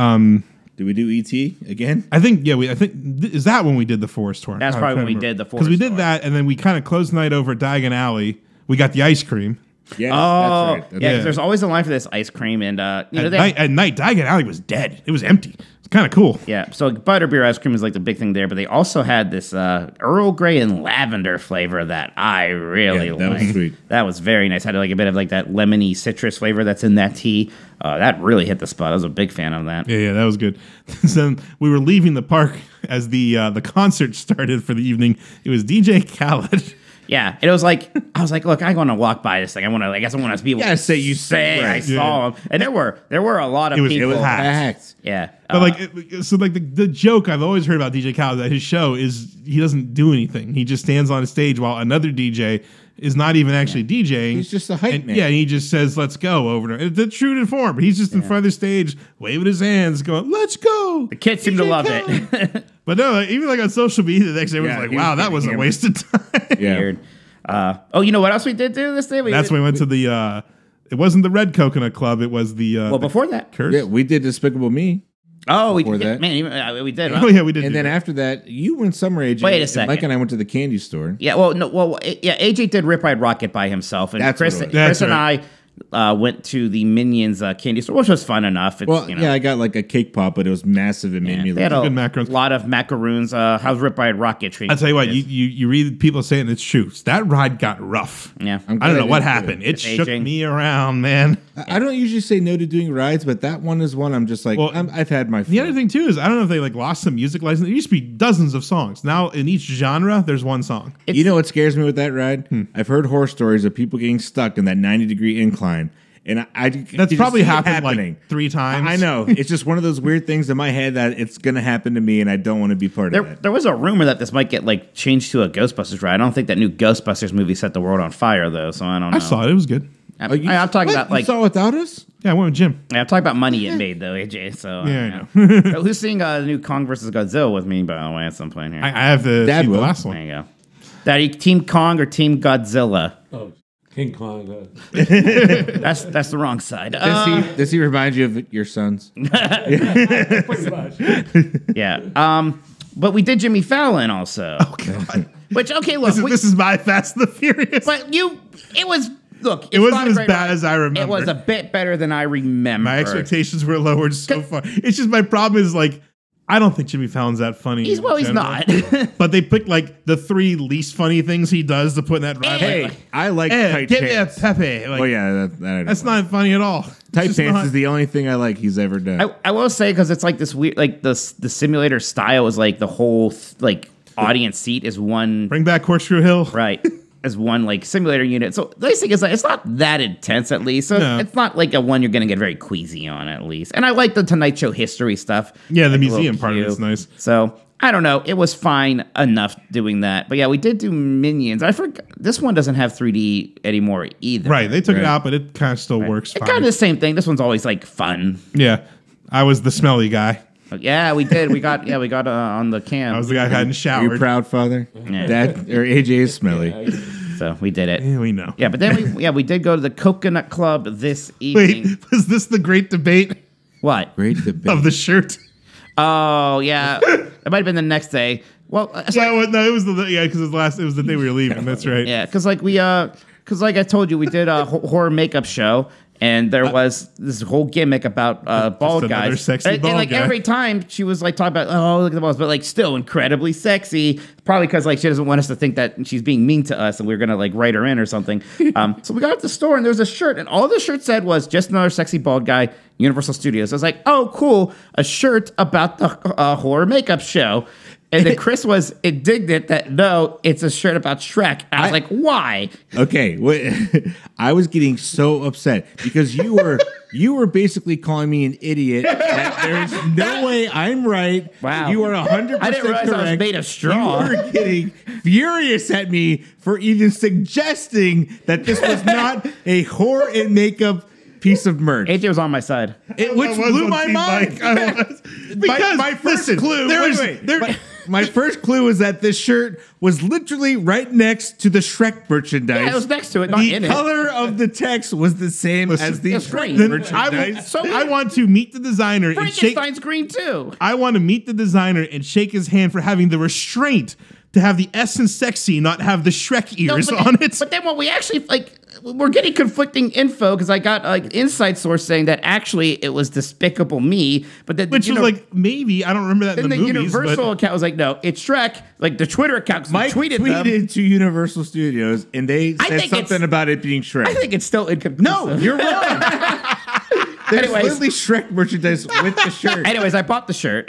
Did we do ET again? I think is that when we did the forest tour? That's probably when we did the because we forest did tour. that and then we kind of closed the night over at Diagon Alley. We got the ice cream. Yeah, Oh, that's right. yeah. 'cause Yeah. There's always a line for this ice cream, and At night, Diagon Alley was dead. It was empty. It's kind of cool. yeah. So butterbeer ice cream is like the big thing there, but they also had this Earl Grey and lavender flavor that I really Yeah, that was liked. sweet. That was very nice. Had like a bit of like that lemony citrus flavor that's in that tea. That really hit the spot. I was a big fan of that. Yeah, that was good. So we were leaving the park as the concert started for the evening. It was DJ Khaled. Yeah, it was like I was like, look, I'm going to walk by this thing. I guess I want to be able gotta to say you say I right. saw him, and there were a lot of It was people. packed. Yeah, But the joke I've always heard about DJ Khaled at his show is he doesn't do anything. He just stands on a stage while another DJ is not even actually DJing. He's just a hype and, man. Yeah, and he just says, "Let's go" over and over. It's true to form, but he's just in front of the stage, waving his hands, going, "Let's go." the kids seem to DJ love Khaled. it. But no, even like on social media, the next day was Yeah, like, he was "Wow, that getting was a hammered. waste of time." Yeah. Weird. You know what else we did do this day? That's when we went to the. It wasn't the Red Coconut Club. It was the. Well, before that. Curse. Yeah, we did Despicable Me. Oh, we Before did. that. Man, we did. Oh yeah, we did. And do then that. after that, you went summer age. Wait a and second. Mike and I went to the candy store. Yeah, well, no, well, yeah. AJ did Rip Ride Rocket by himself, and That's Chris, what it was. That's Chris and right. I went to the Minions candy store, which was fun enough. It's, Well, you know, yeah, I got like a cake pop, but it was massive and made me they had like. a Good macarons. lot of macaroons. How's Rip Ride Rocket treating? I'll tell you what, you read people saying it's true. That ride got rough. Yeah. I'm I don't glad know what didn't do happened. It It's shook aging. me around, man. I don't usually say no to doing rides, but that one is one I'm just like, Well, I've had my. The fill. other thing too is I don't know if they like lost some music license. There used to be dozens of songs. Now in each genre, there's one song. You know what scares me with that ride? I've heard horror stories of people getting stuck in that 90-degree incline, and I That's just probably see it happened happening. like 3 times. I know it's just one of those weird things in my head that it's gonna happen to me, and I don't want to be part of that. There was a rumor that this might get like changed to a Ghostbusters ride. I don't think that new Ghostbusters movie set the world on fire though, so I don't know. I saw it. It was good. I'm talking about You like saw it without us? Yeah, I went with Jim. I'm talking about money it made though, AJ. So Yeah, I know. So who's seeing the new Kong versus Godzilla with me by the way at some point here? I have to Dad see the will. last There one. you go. Daddy, Team Kong or Team Godzilla? Oh, King Kong. That's the wrong side. Does he remind you of your sons? Pretty much. Yeah. But we did Jimmy Fallon also. Oh God, Which okay, look, this is my Fast and the Furious. but it was look. It wasn't not a as great bad ride. as I remember. It was a bit better than I remember. My expectations were lowered so far. It's just my problem is like I don't think Jimmy Fallon's that funny. He's in well, he's general. not. But they picked like the 3 least funny things he does to put in that ride. Hey, I like tight give me a pants. Pepe. Like, Oh yeah, that I don't that's like. not funny at all. It's Tight just pants not- is the only thing I like he's ever done. I will say because it's like this weird, like the simulator style is like the whole like audience seat is one Bring back Corkscrew Hill. right as one like simulator unit. So the nice thing is like it's not that intense at least. So No. it's not like a one you're gonna get very queasy on at least. And I like the Tonight Show history stuff. Yeah, the Like, a little museum part of cute. it's nice. So I don't know. It was fine enough doing that. But yeah, we did do Minions. I forgot this one doesn't have 3D anymore either. Right, they took it Right. out, but it kind of still works It's fine. kind of the same thing. This one's always like fun. Yeah, I was the smelly guy. But yeah, we did. We got on the cam. I was the guy who hadn't Are you showered. proud, father? Yeah. Dad or AJ is smelly. So we did it. Yeah, we know. Yeah, but then we did go to the Coconut Club this Wait, evening. was this the great debate What? Great debate. of the shirt? Oh yeah, it might have been the next day. Well, so, Yeah, well, no, it was because it was the day we were leaving. That's right. yeah, because like like I told you, we did a horror makeup show. And there was this whole gimmick about bald another guys. sexy and bald like guy. every time she was like talking about, oh, look at the balls, but like still incredibly sexy. Probably because like she doesn't want us to think that she's being mean to us and we're gonna like write her in or something. So we got at the store and there was a shirt and all the shirt said was just another sexy bald guy, Universal Studios. I was like, oh, cool, a shirt about the horror makeup show. And then Chris was indignant that no, it's a shirt about Shrek. I was like, why? Okay, I was getting so upset because you were basically calling me an idiot. That there's no way I'm right. Wow. You are 100% I didn't realize correct. I was made of straw. You were getting furious at me for even suggesting that this was not a horror and makeup piece of merch. AJ was on my side. Which blew my mind. Because my first listen, clue. there was- Wait. there- My first clue was that this shirt was literally right next to the Shrek merchandise. Yeah, it was next to it, not the in it. color of the text was the same as the it's Shrek green. Then merchandise. I want to meet the designer and shake. Frankenstein's green too. I want to meet the designer and shake his hand for having the restraint to have the S in sexy not have the Shrek ears but on then, it. But then when we actually we're getting conflicting info because I got inside source saying that actually it was Despicable Me, but then Which was like maybe I don't remember that in then the the movies. Universal But account was like, no, it's Shrek. Like the Twitter account 'cause we Mike tweeted them. tweeted to Universal Studios and they I said think something it's- about it being Shrek. I think it's still inconclusive. No, you're wrong. There's Anyways. literally Shrek merchandise with the shirt. Anyways, I bought the shirt.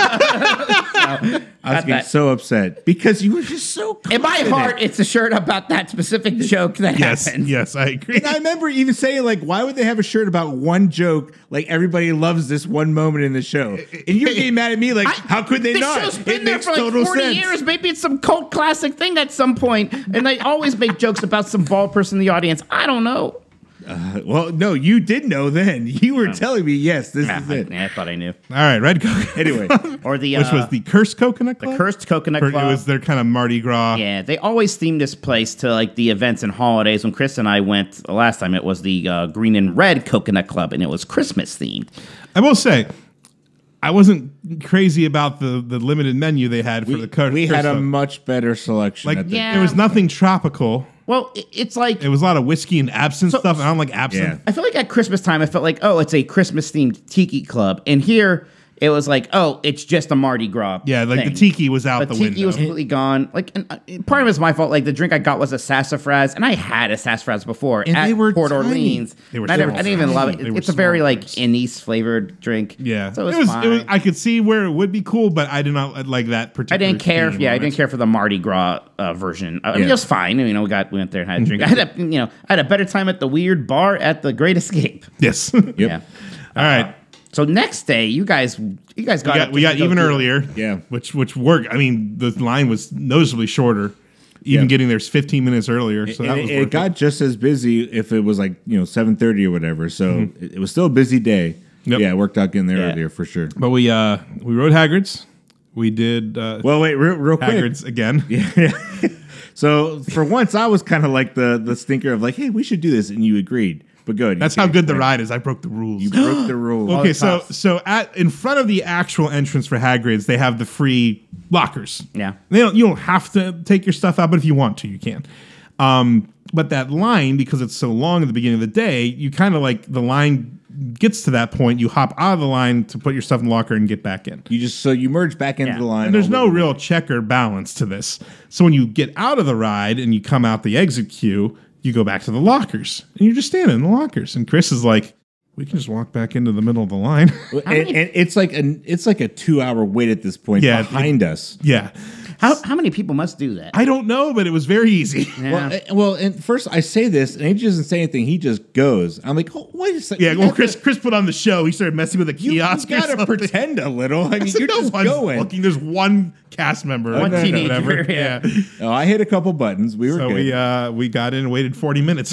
I was getting that. so upset because you were just so In my confident. heart, it's a shirt about that specific joke that happened. yes, I agree. And I remember even saying, like, why would they have a shirt about one joke? Like, everybody loves this one moment in the show. And you're getting mad at me, like, how could they This not? show's been It there makes for like total 40 sense. years. Maybe it's some cult classic thing at some point, and they always make jokes about some bald person in the audience. I don't know. Well, no, you did know then. You were telling me, yes, this is it. I thought I knew. All right, Red Coconut. Anyway, Or the Which was the Cursed Coconut Club? Cursed Coconut It Club. was their kind of Mardi Gras. Yeah, they always theme this place to like the events and holidays. When Chris and I went the last time, it was the Green and Red Coconut Club, and it was Christmas themed. I will say, I wasn't crazy about the limited menu they had for the Cursed we had a Club. much better selection. Like, at the, Yeah. there was nothing tropical. Well, it's like It was a lot of whiskey and absinthe stuff. And I don't like absinthe. Yeah. I feel like at Christmas time, I felt like, oh, it's a Christmas themed tiki club, and here it was like, oh, it's just a Mardi Gras. Yeah, like the thing. tiki was out The the tiki window. was completely gone. Like, and, part of it was my fault. Like, the drink I got was a sassafras, and I had a sassafras before And at they were Port tiny. Orleans. They were And I small. didn't even love it. They were It's a very small like drinks. anise flavored drink. Yeah, so it was fine. It was. I could see where it would be cool, but I did not like that particular. I didn't care. theme Yeah, on I it. didn't care for the Mardi Gras version. I mean, Yeah. it was fine. You know, we went there and had a drink. I had a better time at the weird bar at the Great Escape. Yes. Yep. Yeah. All right. So next day, you guys got We got even earlier. Yeah. Which worked. I mean, the line was noticeably shorter. Even Yeah. getting there 15 minutes earlier. So that And was it worth it. got just as busy if it was like 7:30 or whatever. So it was still a busy day. Yep. Yeah, it worked out getting there Yeah. earlier for sure. But we rode Hagrid's. We did Well, wait, real quick. Hagrid's again. So for once, I was kind of like the stinker of like, hey, we should do this, and you agreed. But good. That's how good the ride is. I broke the rules. You broke the rule. Okay, so at in front of the actual entrance for Hagrid's, they have the free lockers. Yeah. You don't have to take your stuff out, but if you want to, you can. But that line, because it's so long at the beginning of the day, you kind of like the line gets to that point, you hop out of the line to put your stuff in the locker and get back in. You merge back into Yeah. the line. And there's all no the- real check or balance to this. So when you get out of the ride and you come out the exit queue, you go back to the lockers and you're just standing in the lockers. And Chris is like, we can just walk back into the middle of the line. And it's like a 2-hour wait at this point Yeah. behind us. Yeah. How many people must do that? I don't know, but it was very easy. Yeah. Well, and first I say this, and he doesn't say anything. He just goes. I'm like, oh, wait a second. Yeah, You well, got Chris to- put on the show. He started messing with the You kiosk. or gotta something. pretend a little. I mean, I said, you're no just one's going. looking. There's one cast member, One or teenager, whatever. yeah. Oh, I hit a couple buttons. We were So good. we got in and waited 40 minutes.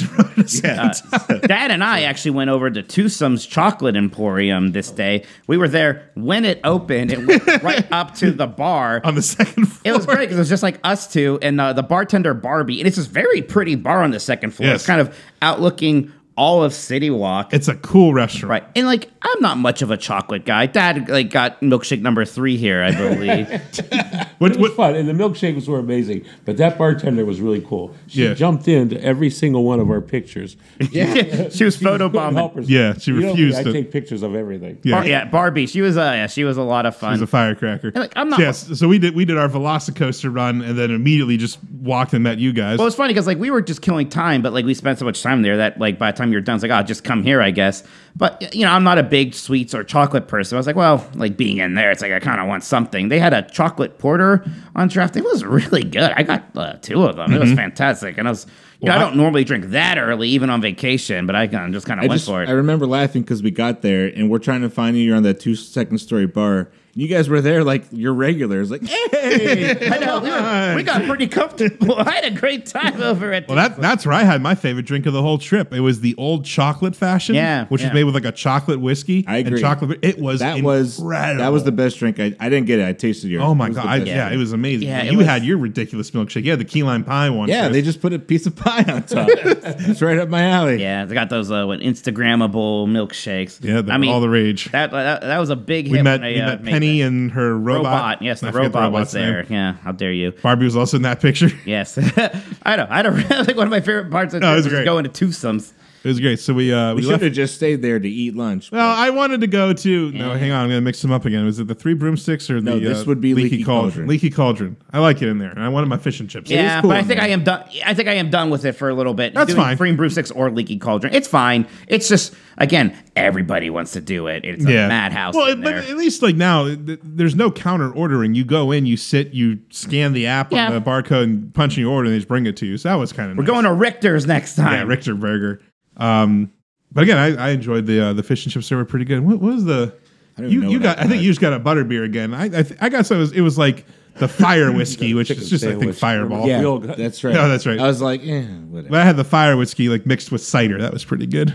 Dad and I actually went over to Twosome's Chocolate Emporium this day. We were there when it opened and went right up to the bar. on the second floor. It was great because it was just like us two and the bartender Barbie, and it's this very pretty bar on the second floor. Yes. It's kind of outlooking all of City Walk. It's a cool restaurant. Right. And like, I'm not much of a chocolate guy. Dad like got milkshake number 3 here, I believe. It was fun, and the milkshakes were amazing. But that bartender was really cool. She Yeah. jumped into every single one of our pictures. She was photobombing. Help herself. Yeah, she You know me, refused I to- take pictures of everything. Yeah. Barbie. She was a lot of fun. It was a firecracker. like, I'm not- Yes. So we did our Velocicoaster run and then immediately just walked and met you guys. Well, it's funny because like we were just killing time, but like we spent so much time there that like by the time time you're done, it's like, oh, just come here, I guess. But, I'm not a big sweets or chocolate person. I was like, well, like being in there, it's like I kind of want something. They had a chocolate porter on draft. It was really good. I got 2 of them. It was fantastic. And I was, I don't normally drink that early, even on vacation, but I just kind of went for it. I remember laughing because we got there and we're trying to find you. You're on that 2-second story bar. You guys were there like you're regulars. Like, hey, I know, we got pretty comfortable. I had a great time over at That's where I had my favorite drink of the whole trip. It was the old chocolate fashion, which is made with like a chocolate whiskey. I agree. And chocolate. It was incredible. That was the best drink. I didn't get it. I tasted yours. Oh my It was the god! best. It was amazing. Yeah, You had your ridiculous milkshake. Yeah, the key lime pie one. Yeah, Chris. they just put a piece of pie on top. It's right up my alley. Yeah, they got those Instagrammable milkshakes. Yeah, all the rage. That was a big hit. We met made Penny that. and her robot. Yes, the I forget robot was robot's there. name. Yeah, how dare you? Barbie was also in that picture. Yes, I know. I think one of my favorite parts of No, it was was great. going to twosomes. It was great. So we We should left. have just stayed there to eat lunch. Well, I wanted to go to. No, hang on. I'm going to mix them up again. Was it the Three Broomsticks or No, the? this would be Leaky Cauldron. Leaky Cauldron. I like it in there, and I wanted my fish and chips. Yeah, cool but I in think there. I am done. I think I am done with it for a little bit. That's Doing fine. Free Broomsticks or Leaky Cauldron, it's fine. It's just again, everybody wants to do it. It's a madhouse. Well, in but there. at least like now, there's no counter ordering. You go in, you sit, you scan the app Yeah. on the barcode, and punch in your order, and they just bring it to you. So that was kind of. We're going to Richter's next time. Yeah, Richter Burger. But again, I enjoyed the fish and chips. They were pretty good. What was the? I don't even know You what got. I think you just got a butterbeer again. I got some. It was like the fire whiskey, which is just I think sandwich. Fireball. Yeah, We all got- that's right. No, that's right. I was like, whatever. But I had the fire whiskey like mixed with cider. That was pretty good.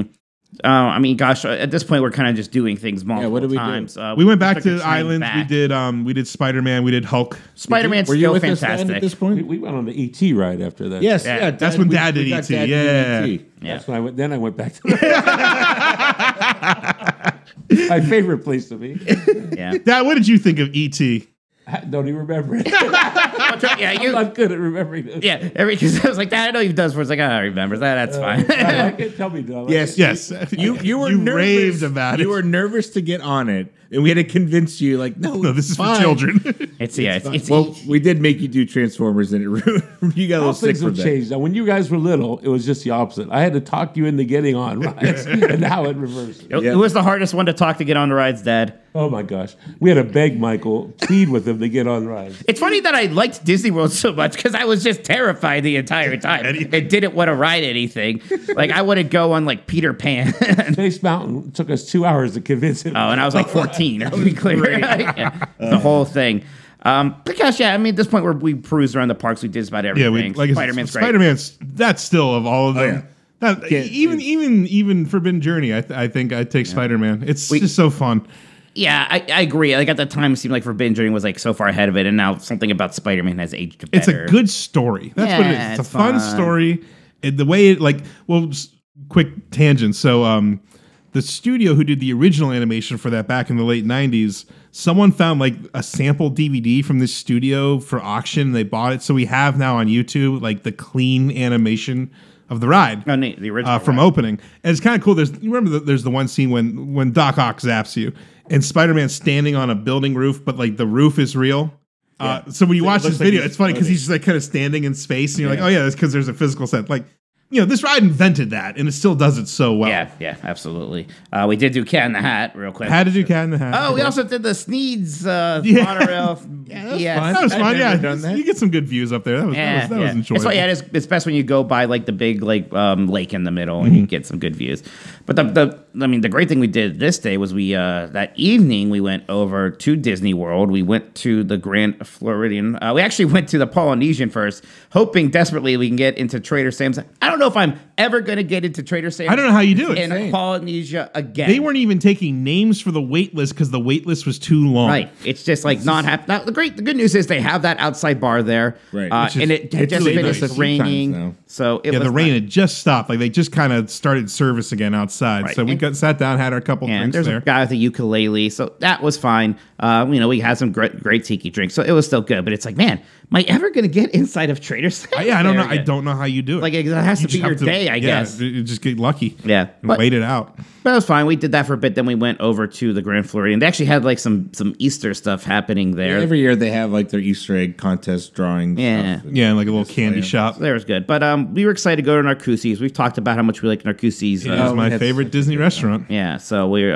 I mean, gosh, at this point, we're kind of just doing things multiple what did we do? times. We went back took the to train islands. back. We did Spider-Man. We did Hulk. Spider-Man's Were you still with us, Dan, fantastic. at this point? We went on the ET ride after that. Yes, Yeah. yeah. That's when Dad did we got ET, Dad to do yeah. ET. Yeah. That's when I went. Then I went back to my favorite place to be. Yeah. Dad, what did you think of E.T.? I don't even remember it. Yeah, I'm not good at remembering this. yeah, because I was like, Dad, I know you've done it. It's like, I remember that. That's fine. I like it. Tell me, Doug. Yes, Yes. You were You nervous. raved about it. You were nervous to get on it, and we had to convince you, like, no, This is for fine. children. It's Well, we did make you do Transformers, and it ruined. You got a All little sick things from have that. changed. Now, when you guys were little, it was just the opposite. I had to talk you into getting on rides, and now it reversed. It was the hardest one to talk to get on the rides, Dad. Oh my gosh, we had to beg Michael, plead with him to get on rides. It's funny that I liked Disney World so much because I was just terrified the entire time. It didn't want to ride anything. Like I wouldn't go on like Peter Pan. Space Mountain took us 2 hours to convince him. Oh, and I was like 14. To be clear, Yeah, the whole thing. But gosh, yeah. I mean, at this point, where we perused around the parks, we did just about Yeah, everything. like Spider-Man's great. Spider-Man's that's still of all of them. yeah. That, even Forbidden Journey, I think I'd take Spider-Man. It's just so fun. Yeah, I agree. Like at the time, it seemed like Forbidden Journey was like so far ahead of it, and now something about Spider-Man has aged It's better. a good story. That's what it Yeah, is. It's a it's fun fun. story. The way it quick tangent. So the studio who did the original animation for that back in the late 90s, someone found like a sample DVD from this studio for auction. They bought it. So we have now on YouTube like the clean animation of the ride. Oh, neat, the original From ride. opening. And it's kind of cool. You remember there's the one scene when Doc Ock zaps you and Spider-Man's standing on a building roof, but like the roof is real. So when you watch this looks like video, he's it's funny because floating. he's just like kind of standing in space, and you're like, oh yeah, that's because there's a physical sense. Like, this ride invented that, and it still does it so well. Yeah, absolutely. We did do Cat in the Hat real quick. Had to do Cat in the Hat. Oh, we also did the Sneeds Yeah. monorail. fun. That was I've fun. never Yeah, done that. you get some good views up there. That was enjoyable. It's, it's best when you go by like the big lake in the middle and you get some good views. But the great thing we did this day was we that evening we went over to Disney World. We went to the Grand Floridian. We actually went to the Polynesian first, hoping desperately we can get into Trader Sam's. I don't know if I'm ever going to get into Trader Sam's. I don't know how you do it. in Same. Polynesia again. They weren't even taking names for the wait list because the wait list was too long. Right. It's just like not happening. The good news is they have that outside bar there. Right. Which is- And it had it's just really finished nice. A few times raining. now. So it Yeah, was the rain nice. had just stopped. Like they just kind of started service again outside. Right. So we sat down, had our couple And drinks there's there. a guy with a ukulele, so that was fine. We had some great tiki drinks, so it was still good. But it's like, man, Am I ever gonna get inside of Trader Sam's? I don't know. there I again? don't know how you do it. Like, it has to be just your have day, I guess. You just get lucky. Yeah, And but- wait it out. But it was fine. We did that for a bit. Then we went over to the Grand Floridian. They actually had like some Easter stuff happening there. Every year they have like their Easter egg contest drawing. Yeah. stuff. Yeah, like a little candy shop. There was good. But we were excited to go to Narcoossee's. We've talked about how much we like Narcoosse's. It is my that's- favorite Disney restaurant. Yeah, so we're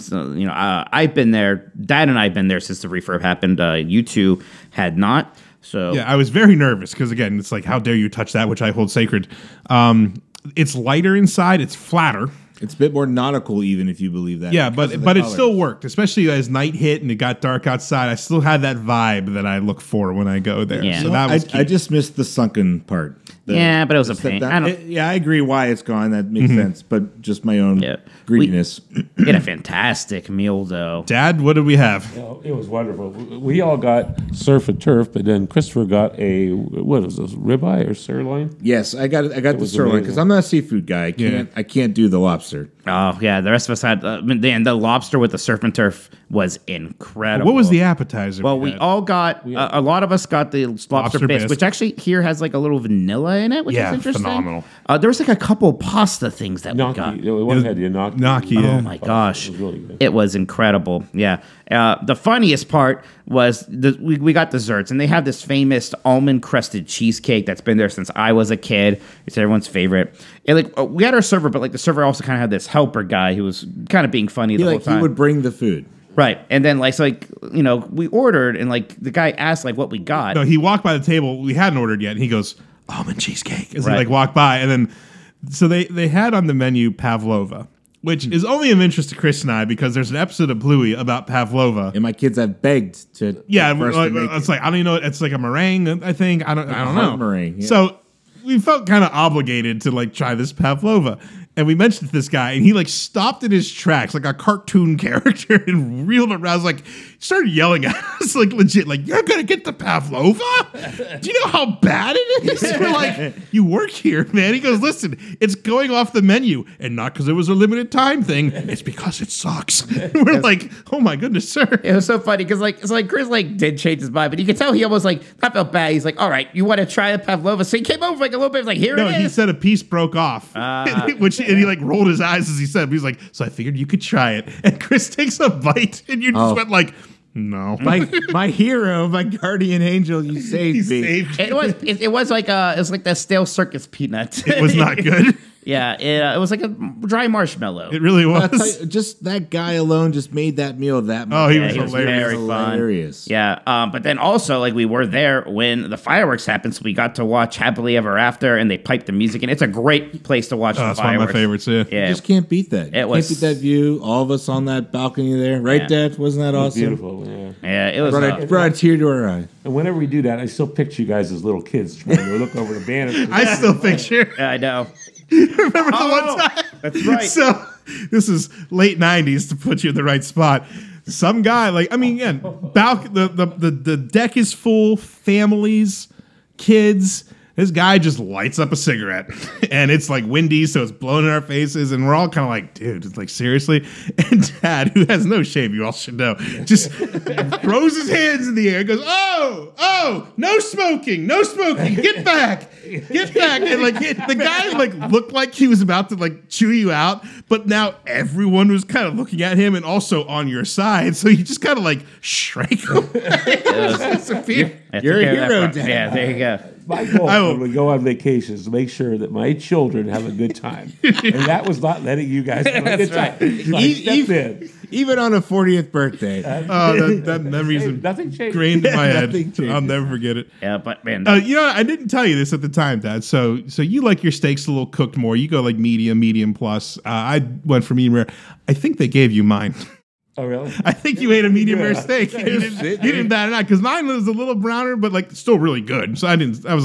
I've been there. Dad and I have been there since the refurb happened. You two had not. So Yeah, I was very nervous because again, it's like, how dare you touch that which I hold sacred. It's lighter inside. It's flatter. It's a bit more nautical, even if you believe that. Yeah, because of but the it colors. still worked, especially as night hit and it got dark outside. I still had that vibe that I look for when I go there. Yeah. So You that was I just missed the sunken part. Yeah, but it was a step pain. down. I don't- Yeah, I agree why it's gone. That makes Mm-hmm. sense. But just my own Yeah. greediness. we had a fantastic meal though. Dad, what did we have? Oh, it was wonderful. We all got surf and turf, but then Christopher got a, what was this, ribeye or sirloin? Yes, I got the was sirloin amazing. because I'm not a seafood guy. I can't do the lobster. Oh yeah, the rest of us had the lobster with the surf and turf was incredible. What was the appetizer? Well, we had? all got a lot of us got the lobster bisque, bisque. which actually here has like a little vanilla in it, which Yeah, is interesting. phenomenal. There was like a couple pasta things that we got. Gnocchi. One had the gnocchi. Gnocchi, yeah. Oh my gosh, It was really good. it was incredible. Yeah, the funniest part was we got desserts, and they have this famous almond crusted cheesecake that's been there since I was a kid. It's everyone's favorite. And like we had our server, but like the server also kind of had this helper guy who was kind of being funny the whole He time. would bring the food. Right, and then we ordered, and like the guy asked like what we got. No, he walked by the table. We hadn't ordered yet, and he goes, "Almond cheesecake." As Right. he like walked by, and then so they had on the menu pavlova, which is only of interest to Chris and I because there's an episode of Bluey about pavlova. And my kids have begged to. Yeah, for us to make it's like I don't even know. It's like a meringue, I think. I don't hot know. meringue, yeah. So we felt kind of obligated to like try this pavlova, and we mentioned to this guy, and he like stopped in his tracks like a cartoon character and reeled around. I was like, started yelling at us like legit, like you're gonna get the pavlova? Do you know how bad it is? We're like, you work here, man. He goes, listen, it's going off the menu, and not because it was a limited time thing. It's because it sucks. We're like, oh my goodness, sir. It was so funny because like it's like Chris like did change his mind, but you could tell he almost like I felt bad. He's like, all right, you want to try a pavlova? So he came over like a little bit, like here No, it he is. said a piece broke off, and he like rolled his eyes as he said. He's like, so I figured you could try it. And Chris takes a bite, and you just went like, no. my hero, my guardian angel, you He saved me. saved It was like that stale circus peanut. It was not good. Yeah, it was like a dry marshmallow. It really I'll tell was. you, just that guy alone just made that meal that much. Oh, he Yeah, was he was hilarious. very fun. Hilarious. Yeah, but then also like we were there when the fireworks happened, so we got to watch Happily Ever After, and they piped the music, and it's a great place to watch Oh, the that's one of fireworks. my favorites. Yeah. Yeah, Just can't beat that. It was- Can't beat that view. All of us on that balcony there, right, Yeah. Dad? Wasn't that awesome? Beautiful, yeah. yeah, it was. Brought a tear to our eye. And whenever we do that, I still picture you guys as little kids trying to look over the banner. I still picture. I know. Remember the one time? That's right. So this is late '90s to put you in the right spot. Some guy, like I mean, again, the deck is full, families, kids. This guy just lights up a cigarette, and it's like windy, so it's blowing in our faces, and we're all kind of like, dude, it's like seriously. And Dad, who has no shame, you all should know, just throws his hands in the air, and goes, "Oh, no smoking, get back, and like the guy like looked like he was about to like chew you out, but now everyone was kind of looking at him and also on your side, so you just kind of like shrank away. Disappeared. I You're a took care of that hero, part. Dad. Yeah, there you go. My goal I will- when we go on vacations is to make sure that my children have a good time. And that was not letting you guys have a good time. So I stepped in. Even on a 40th birthday. Oh, that memory's Nothing changed. ingrained in my head. Nothing changes. I'll never forget it. Yeah, but man, You know, I didn't tell you this at the time, Dad. So you like your steaks a little cooked more. You go like medium plus. I went for medium rare. I think they gave you mine. Oh, really? I think you ate a medium rare steak. You didn't bat it out because mine was a little browner, but like still really good. So I was like,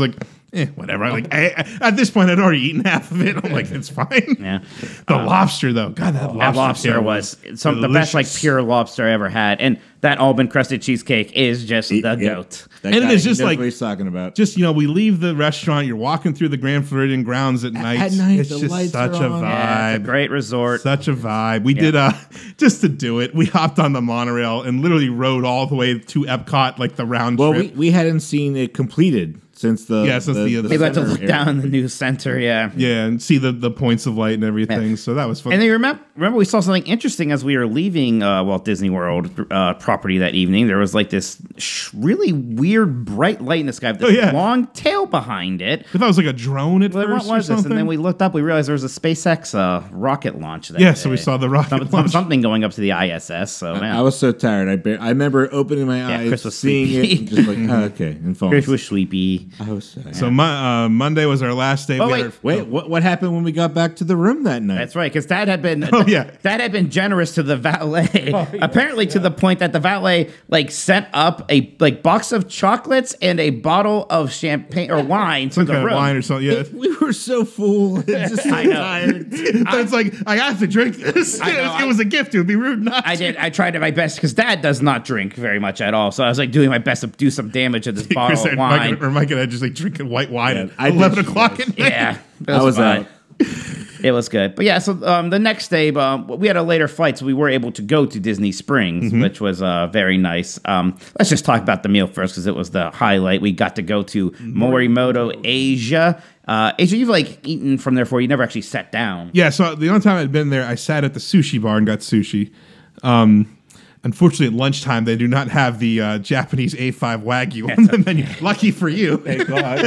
whatever. At this point, I'd already eaten half of it. I'm like, it's fine. Yeah. The lobster, though. God, that That lobster, lobster tail was the best, like, delicious. pure lobster I ever had. And that almond crusted cheesecake is just the goat. That And guy, it's he just knows like- what he's talking about. Just, we leave the restaurant. You're walking through the Grand Floridian grounds at night. At night, it's the just lights such are a on. Yeah, it's a vibe. great resort. Such a vibe. We did just to do it. We hopped on the monorail and literally rode all the way to Epcot, like the round Well, trip. we hadn't seen it completed since the Maybe I have to center look area. down in the news center. Yeah. Yeah, and see the points of light and everything. So that was fun. And then remember we saw something interesting as we were leaving Walt Disney World property that evening. There was like this really weird bright light in the sky with this long tail behind it. I thought it was like a drone at Like, first what was or this? something. And then we looked up. We realized there was a SpaceX rocket launch. That Yeah, so we day. saw the rocket launch. Something going up to the ISS. So man, I was so tired. I remember opening my eyes, Chris was seeing sleepy. it, and just like, oh, okay, and falling. Chris was sleepy. I was So Monday was our last day. Oh, We wait. had our- Wait, what happened when we got back to the room that night? That's right, because Dad had been yeah. Dad had been generous to the valet. Apparently to the point that the valet like sent up a box of chocolates and a bottle of champagne or wine to some the kind of room. wine or something. Yeah. We were so full, and just so I know. tired. But it's like, I have to drink this. I know, it was a gift. It would be rude not I to. did. I tried my best because Dad does not drink very much at all. So I was like doing my best to do some damage to this Chris bottle of and wine. Mike and I just like drinking white wine at I did 11 too, o'clock guys. at night. Yeah, it I was fun. out. It was good. But yeah, so the next day, we had a later flight, so we were able to go to Disney Springs, which was very nice. Let's just talk about the meal first because it was the highlight. We got to go to Morimoto Asia. Asia, you've like eaten from there before. You never actually sat down. Yeah, so the only time I'd been there, I sat at the sushi bar and got sushi. Unfortunately, at lunchtime, they do not have the Japanese A5 Wagyu on the menu. Lucky for you. Thank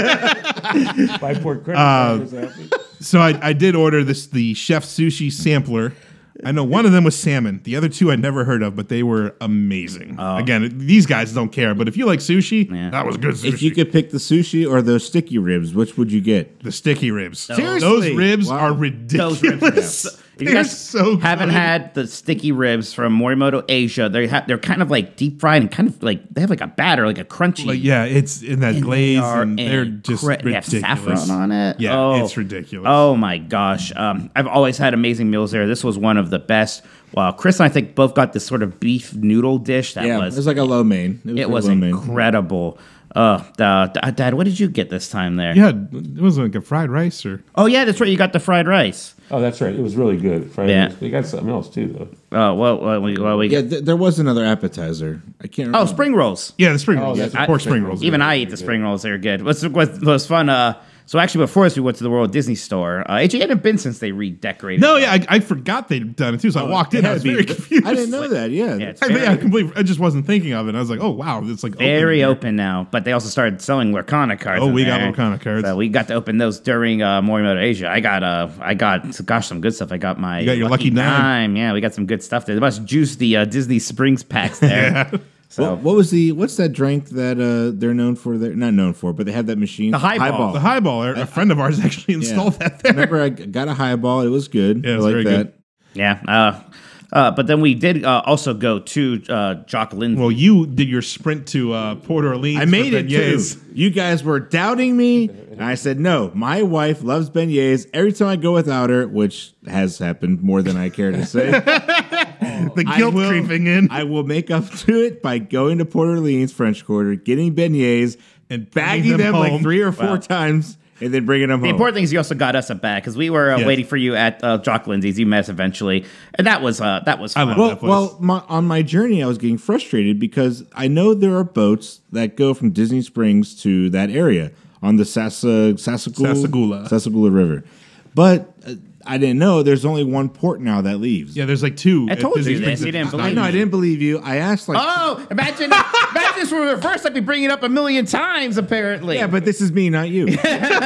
God. My poor credit card was happy. So I did order the chef sushi sampler. I know one of them was salmon. The other two I'd never heard of, but they were amazing. Again, these guys don't care, but if you like sushi, Yeah. that was good sushi. If you could pick the sushi or those sticky ribs, which would you get? The sticky ribs. Seriously? Those ribs Wow. are ridiculous. If you They're guys so haven't good. had the sticky ribs from Morimoto Asia, they're kind of like deep fried and kind of like they have like a batter, like a crunchy. Like, yeah, it's in that glaze, and they're just they have ridiculous. saffron on it. Yeah, it's ridiculous. Oh my gosh! I've always had amazing meals there. This was one of the best. Well, Chris and I think both got this sort of beef noodle dish that Yeah, was it was like a lo mein. it was lo mein. incredible. Dad, what did you get this time there? Yeah, it was like a fried rice or Oh yeah, that's right. You got the fried rice. Oh, that's right. It was really good. Fried Yeah. rice. They got something else too, though. We Yeah, there was another appetizer. I can't remember. oh spring rolls. yeah, the spring rolls. that's Yeah, pork spring rolls. Even I eat the spring rolls. They're good. What's was fun? So actually, before this, we went to the World Disney Store. AJ hadn't been since they redecorated. No, it. yeah, I forgot they'd done it too. So I walked in, I was very confused. I didn't know that. Yeah. Yeah, it's I, mean, very, I just wasn't thinking of it. I was like, oh wow, it's like very open. open now. But they also started selling Lorcana cards. Oh, in we got there. Lorcana cards. So we got to open those during Morimoto Asia. I got gosh some good stuff. I got my got your Lucky Dime. Yeah, we got some good stuff there. They must juice the Disney Springs packs there. Yeah. So What's that drink that they're known for? They're not known for, but they have that machine. The Highball. The highball. A friend of ours actually installed that there. Remember, I got a highball. It was good. Yeah, it I was like very that. good. yeah. But then we did also go to Jock Lindsay. Well, you did your sprint to Port Orleans. I made for it too. beignets. You guys were doubting me, and I said no. My wife loves beignets. Every time I go without her, which has happened more than I care to say, The I guilt will- creeping in. I will make up to it by going to Port Orleans French Quarter, getting beignets, And bagging bringing them them like home. 3 or 4 times, and then bringing them The home. important thing is you also got us a bag because we were Yes. waiting for you at Jock Lindsay's. You met us eventually, and that was fun. love Well, that place. on my journey, I was getting frustrated because I know there are boats that go from Disney Springs to that area on the Sassagoula River, but I didn't know there's only one port now that leaves. Yeah, there's like two. I told you Springs this. You that- didn't believe I know. me. I didn't believe you. I asked like, Oh, imagine this were reversed. I'd be bringing it up a million times. Apparently, yeah, but this is me, not you.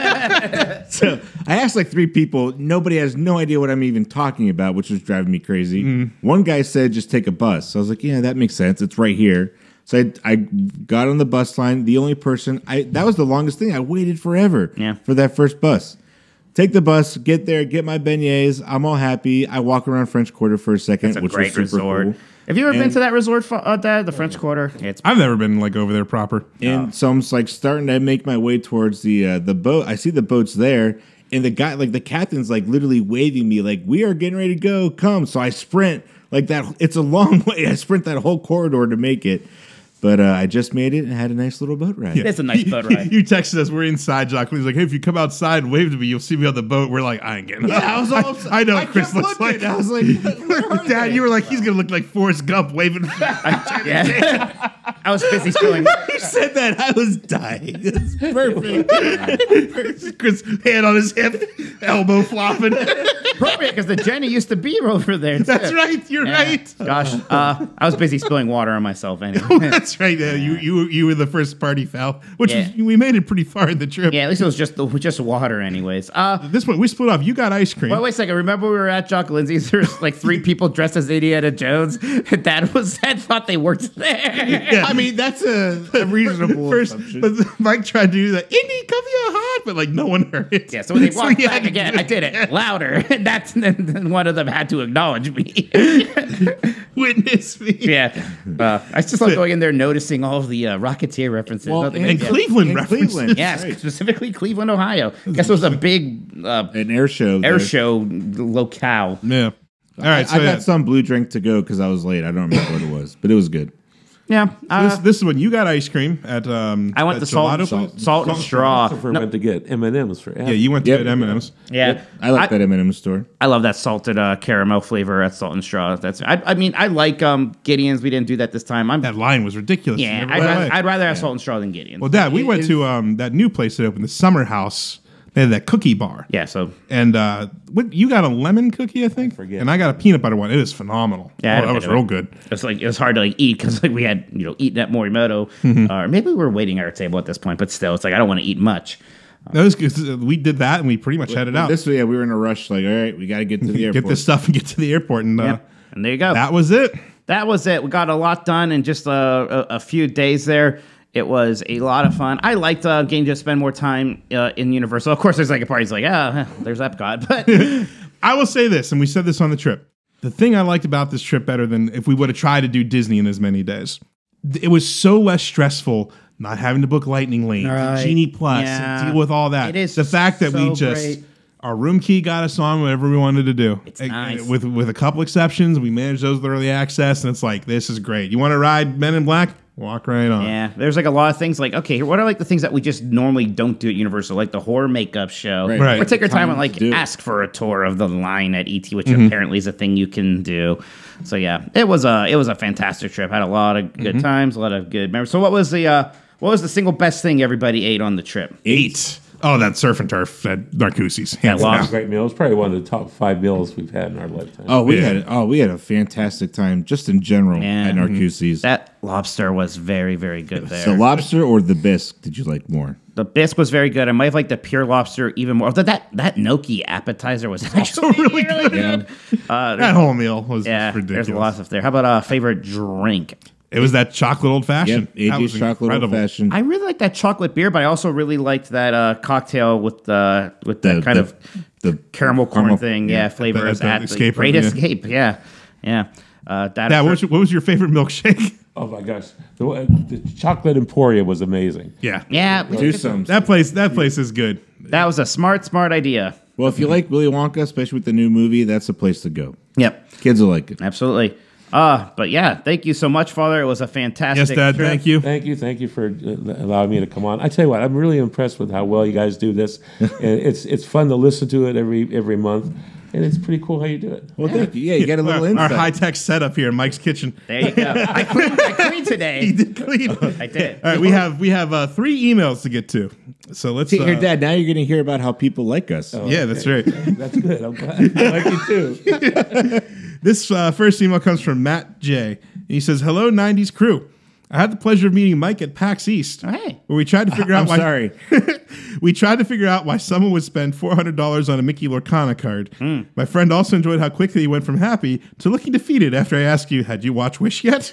So I asked like 3 people. Nobody has no idea what I'm even talking about, which was driving me crazy. One guy said, just take a bus. So I was like, yeah, that makes sense. It's right here. So I got on the bus line. The only person, that was the longest thing. I waited forever for that first bus. Take the bus, get there, get my beignets. I'm all happy. I walk around French Quarter for a second, It's a which great was super resort. cool. Have you ever been And- to that resort, Dad? The French Quarter? It's I've never been like over there proper. And so I'm just like starting to make my way towards the boat. I see the boats there, and the guy, like the captain's, like literally waving me, like we are getting ready to go. Come! So I sprint like that. It's a long way. I sprint that whole corridor to make it, but I just made it and had a nice little boat ride. It's a nice boat ride. You texted us. We're inside. Jacqueline's like, "Hey, if you come outside and wave to me, you'll see me on the boat." We're like, "I ain't getting." Yeah, I was all upset. I know I what Chris kept looks looking. like. I was like, Dad, you were like, he's gonna look like Forrest Gump waving. Yeah. I was busy spilling. You said that. I was dying. It's perfect. Chris, hand on his hip, elbow flopping. Appropriate because the Jenny used to be over there. That's right. You're right. Gosh, I was busy spilling water on myself anyway. That's right. You were the first party foul, which Yeah. was, we made it pretty far in the trip. Yeah, at least it was just water, anyways. At this point, we split off. You got ice cream. Wait a second. Remember we were at Jock Lindsay's? There's like 3 people dressed as Indiana Jones. Dad thought they worked there. I mean, that's a reasonable First, assumption. but Mike tried to do that. Indy, come here hot, but like no one heard it. Yeah, so when they walked he had back to again, do I did it louder. Then one of them had to acknowledge me. Witness me. Yeah, I just love going in there, noticing all of the Rocketeer references. Nothing and against- Cleveland In references. Cleveland. Yes, Right. specifically Cleveland, Ohio. Guess it was a big An air show. air there. show locale. Yeah. All right. So I got some blue drink to go because I was late. I don't remember what it was, but it was good. Yeah, this is when you got ice cream at. I went at to Salt Gelato and Straw. Christopher No, went to get M&M's for Yeah, you went to Yep. get M&M's. yeah, I like that M&M store. I love that salted caramel flavor at Salt and Straw. I mean, I like Gideon's. We didn't do that this time. That line was ridiculous. Yeah, You never went away. I'd rather have Salt and Straw than Gideon's. Well, Dad, we went to that new place that opened, the Summer House. They had that cookie bar. yeah, so And what you got a lemon cookie, I think, forget. and I got a peanut butter one. It is phenomenal. Yeah, I had a that bit was of real it. good. it was hard to eat because we had eaten at Morimoto, or maybe we were waiting at our table at this point. But still, it's like I don't want to eat much. That was good. We did that, and we pretty much headed out. We were in a rush. Like, all right, we got to get to the airport. Get this stuff and get to the airport, and Yeah, and there you go. that was it. That was it. We got a lot done in just a few days there. It was a lot of fun. I liked getting to spend more time in Universal. Of course, there's like a party's like, there's Epcot. But I will say this, and we said this on the trip. The thing I liked about this trip better than if we would have tried to do Disney in as many days, it was so less stressful not having to book Lightning Lane, Right. Genie Plus, Yeah. and deal with all that. It is the fact that we so just great. our room key got us on whatever we wanted to do. It's nice. With a couple exceptions, we managed those with early access, and it's like this is great. You want to ride Men in Black? Walk right on. yeah, there's like a lot of things like, okay, what are like the things that we just normally don't do at Universal, like the horror makeup show. Right. Right. Or take our time Time and like to do it. ask for a tour of the line at ET, which apparently is a thing you can do. So yeah, it was a fantastic trip. Had a lot of good times, a lot of good memories. So what was the single best thing everybody ate on the trip? 8. Oh, that surf and turf at Narcoossee's. Hands lobster. down. Great meal. It's probably one of the top 5 meals we've had in our lifetime. Oh, we Yeah. had a fantastic time just in general Yeah. at Narcoossee's. That lobster was very, very good there. The lobster or the bisque did you like more? The bisque was very good. I might have liked the pure lobster even more. That gnocchi appetizer was actually really really good. good. That whole meal was Yeah, ridiculous. there's a lot of stuff there. How about a favorite drink? It was that chocolate old fashioned. Yep, AJ's chocolate old fashioned. I really like that chocolate beer, but I also really liked that cocktail with the kind of the caramel corn thing. Yeah, yeah. flavors The at escape the Great room, yeah. Escape. Yeah, yeah. That Yeah, what was your favorite milkshake? Oh my gosh, the chocolate Emporium was amazing. Yeah, yeah. Do some. that place is good. That was a smart idea. Well, if you like Willy Wonka, especially with the new movie, that's a place to go. Yep, Kids will like it. absolutely. But yeah, thank you so much, Father. It was a fantastic Yes, Dad. trip. Thank you. Thank you for allowing me to come on. I tell you what, I'm really impressed with how well you guys do this, and it's fun to listen to it every month, and it's pretty cool how you do it. Well, thank you. Yeah, you get a little Our insight. high tech setup here in Mike's kitchen. There you go. I cleaned today. He did clean. I did. All right, we have 3 emails to get to. So let's. See, here, Dad, now you're going to hear about how people like us. Yeah, that's right. That's good. I'm glad. I like you too. This first email comes from Matt J. He says, "Hello, '90s crew. I had the pleasure of meeting Mike at PAX East, Hey. where we tried to figure out I'm why. sorry. We tried to figure out why someone would spend $400 on a Mickey Lorcana card. My friend also enjoyed how quickly he went from happy to looking defeated after I asked you, had you watched Wish yet?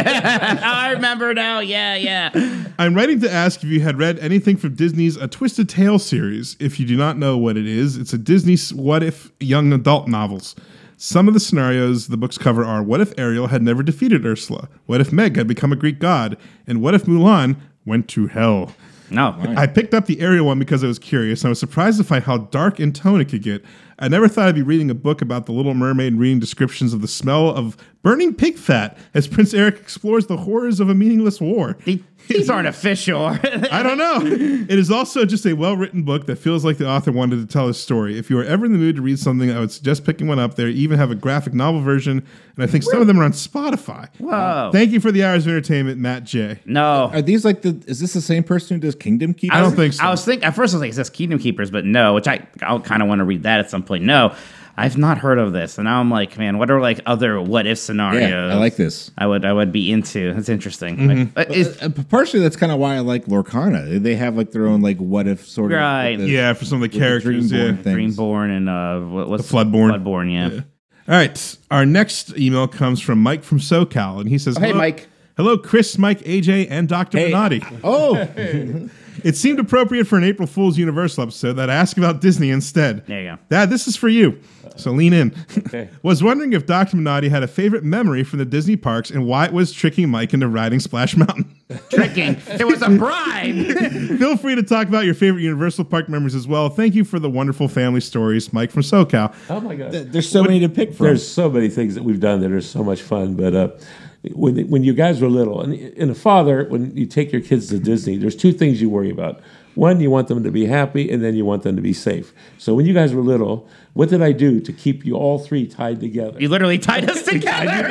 I remember now. Yeah. I'm writing to ask if you had read anything from Disney's A Twisted Tale series. If you do not know what it is, it's a Disney what if young adult novels. Some of the scenarios the books cover are: what if Ariel had never defeated Ursula? What if Meg had become a Greek god? And what if Mulan went to hell? No. I picked up the Ariel one because I was curious, and I was surprised to find how dark in tone it could get. I never thought I'd be reading a book about the Little Mermaid and reading descriptions of the smell of burning pig fat as Prince Eric explores the horrors of a meaningless war. These aren't official. I don't know. It is also just a well-written book that feels like the author wanted to tell a story. If you are ever in the mood to read something, I would suggest picking one up. They even have a graphic novel version, and I think some of them are on Spotify. Whoa. Thank you for the hours of entertainment, Matt J. No. Are these like is this the same person who does Kingdom Keepers? I don't think so. I was thinking, at first I was like, is this Kingdom Keepers? But no, which I'll kind of want to read that at some point. No, I've not heard of this. And now I'm like, man, what are like other what if scenarios? Yeah, I like this. I would be into. That's interesting. Like, Partially, that's kind of why I like Lorcana. They have like their own like what if sort of. Right. Yeah, for some of the with the characters. Dreamborn Yeah. things. Greenborn and what's The Floodborn. Floodborn, yeah. All right. Our next email comes from Mike from SoCal, and he says, Hey, "Hello- Mike. Hello, Chris, Mike, AJ, and Dr. Hey. Minotti. Oh, It seemed appropriate for an April Fool's Universal episode that I ask about Disney instead. There you go. Dad, this is for you. So lean in. Okay. Was wondering if Dr. Minotti had a favorite memory from the Disney parks and why it was tricking Mike into riding Splash Mountain. Tricking. There was a bribe. Feel free to talk about your favorite Universal Park memories as well. Thank you for the wonderful family stories, Mike from SoCal. Oh my God. there's so many to pick from. There's so many things that we've done that are so much fun. But when you guys were little, and a father, when you take your kids to Disney, there's two things you worry about. One, you want them to be happy, and then you want them to be safe. So when you guys were little, what did I do to keep you all three tied together? You literally tied us together.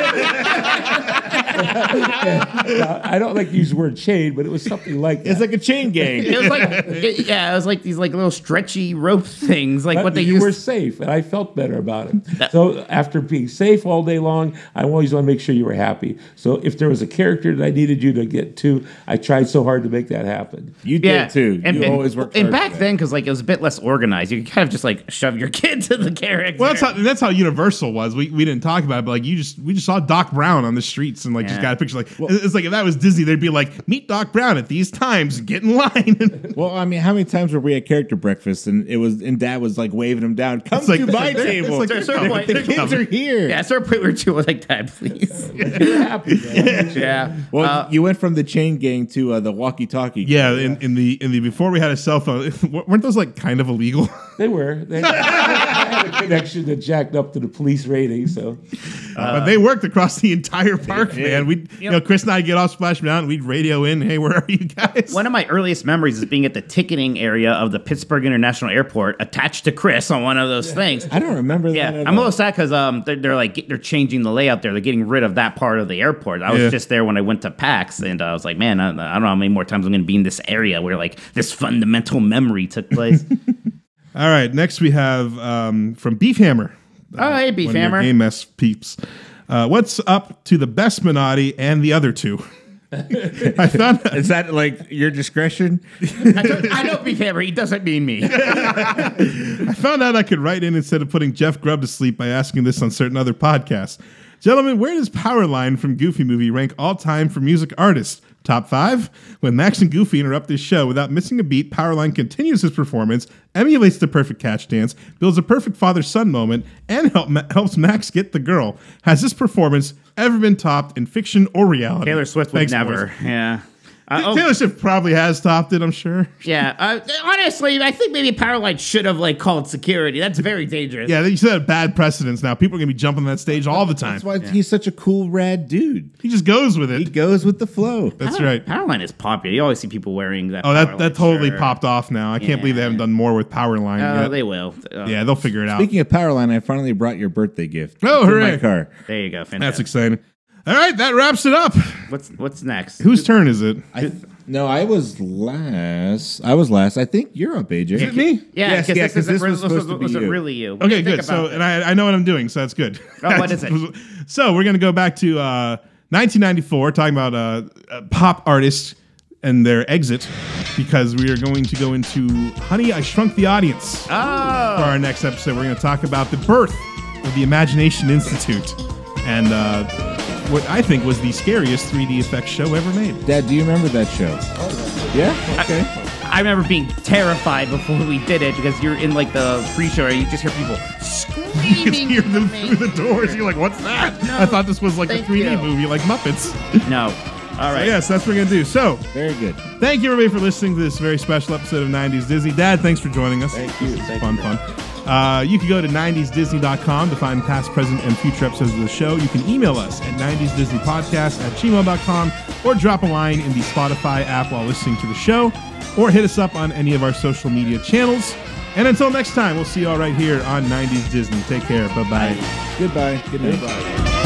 Now, I don't like to use the word chain, but it was something like that. It's like a chain gang. It was like, it was like these like little stretchy rope things, like But what they you were used. safe, and I felt better about it. So after being safe all day long, I always want to make sure you were happy. So if there was a character that I needed you to get to, I tried so hard to make that happen. You did too. You always worked And hard back for that. then, because like it was a bit less organized, you could kind of just like shove your kid to the character. Well, that's how Universal was. We didn't talk about it, but like we just saw Doc Brown on the streets and like just Yeah. got a picture. Like it's like if that was Disney, they'd be like, meet Doc Brown at these times, get in line. Well, I mean, how many times were we at character breakfast and Dad was like waving him down? Come It's like- to my it's like- table. it's like- At a certain point- the kids are here. Yeah, at a certain point we were too like, Dad, please. Happy, man. Yeah. Well, you went from the chain gang to the walkie-talkie. Yeah, in the before we had a cell phone, weren't those like kind of illegal? They were. I had a connection that jacked up to the police rating, so But they worked across the entire park, man. We, Chris and I get off Splash Mountain, we'd radio in, hey, where are you guys? One of my earliest memories is being at the ticketing area of the Pittsburgh International Airport, attached to Chris on one of those things. I don't remember Yeah, that at I'm a all. little sad because they're changing the layout there. They're getting rid of that part of the airport. I was Yeah. just there when I went to PAX, and I was like, man, I don't know how many more times I'm going to be in this area where like this fundamental memory took place. All right, next we have from Beef Hammer. Oh, hey, Beef One of your Hammer. Game Mess peeps. What's up to the best Minotti and the other two? I found Is that like your discretion? I know Beef Hammer. He doesn't mean me. I found out I could write in instead of putting Jeff Grubb to sleep by asking this on certain other podcasts. Gentlemen, where does Powerline from Goofy Movie rank all time for music artists? Top 5? When Max and Goofy interrupt this show without missing a beat, Powerline continues his performance, emulates the perfect catch dance, builds a perfect father-son moment, and helps Max get the girl. Has this performance ever been topped in fiction or reality? Taylor Swift would Thanks, never. boys. Yeah. Taylor Swift probably has topped it, I'm sure. Yeah. Honestly, I think maybe Powerline should have like called security. That's very dangerous. Yeah, you set a bad precedence now. People are going to be jumping on that stage all the time. That's why he's such a cool, rad dude. He just goes with He it. goes with the flow. That's right. Powerline is popular. You always see people wearing that. Oh, Powerline that totally shirt. popped off now. I can't believe they haven't done more with Powerline yet. They will. Yeah, they'll figure it out. Speaking of Powerline, I finally brought your birthday gift. Oh, It's in hooray. my car. There you go. That's Fantastic. exciting. All right, that wraps it up. What's next? Whose turn is it? No, I was last. I think you're up, AJ. Is it me? Yeah, Yes, because yeah, this 'cause this was supposed to be wasn't you. really you. What do Okay, you think good. So, about and I know what I'm doing, so that's good. Oh, what is it? So, we're going to go back to 1994, talking about pop artists and their exit, because we are going to go into Honey, I Shrunk the Audience. For our next episode, we're going to talk about the birth of the Imagination Institute and what I think was the scariest 3D effects show ever made. Dad, do you remember that show? Yeah. Okay. I remember being terrified before we did it because you're in like the pre-show and you just hear people You can screaming. hear them through the doors. You're like, what's that? No, I thought this was like a thank 3D you. movie, like Muppets. No. All right. Yes, that's what we're going to do. So, Very good. thank you everybody for listening to this very special episode of 90s Disney. Dad, thanks for joining us. Thank you. Thank Fun. You can go to 90sdisney.com to find past, present, and future episodes of the show. You can email us at 90sdisneypodcast@gmail.com or drop a line in the Spotify app while listening to the show, or hit us up on any of our social media channels. And until next time, we'll see you all right here on 90s Disney. Take care. Bye-bye. Goodbye. Good night. Goodbye.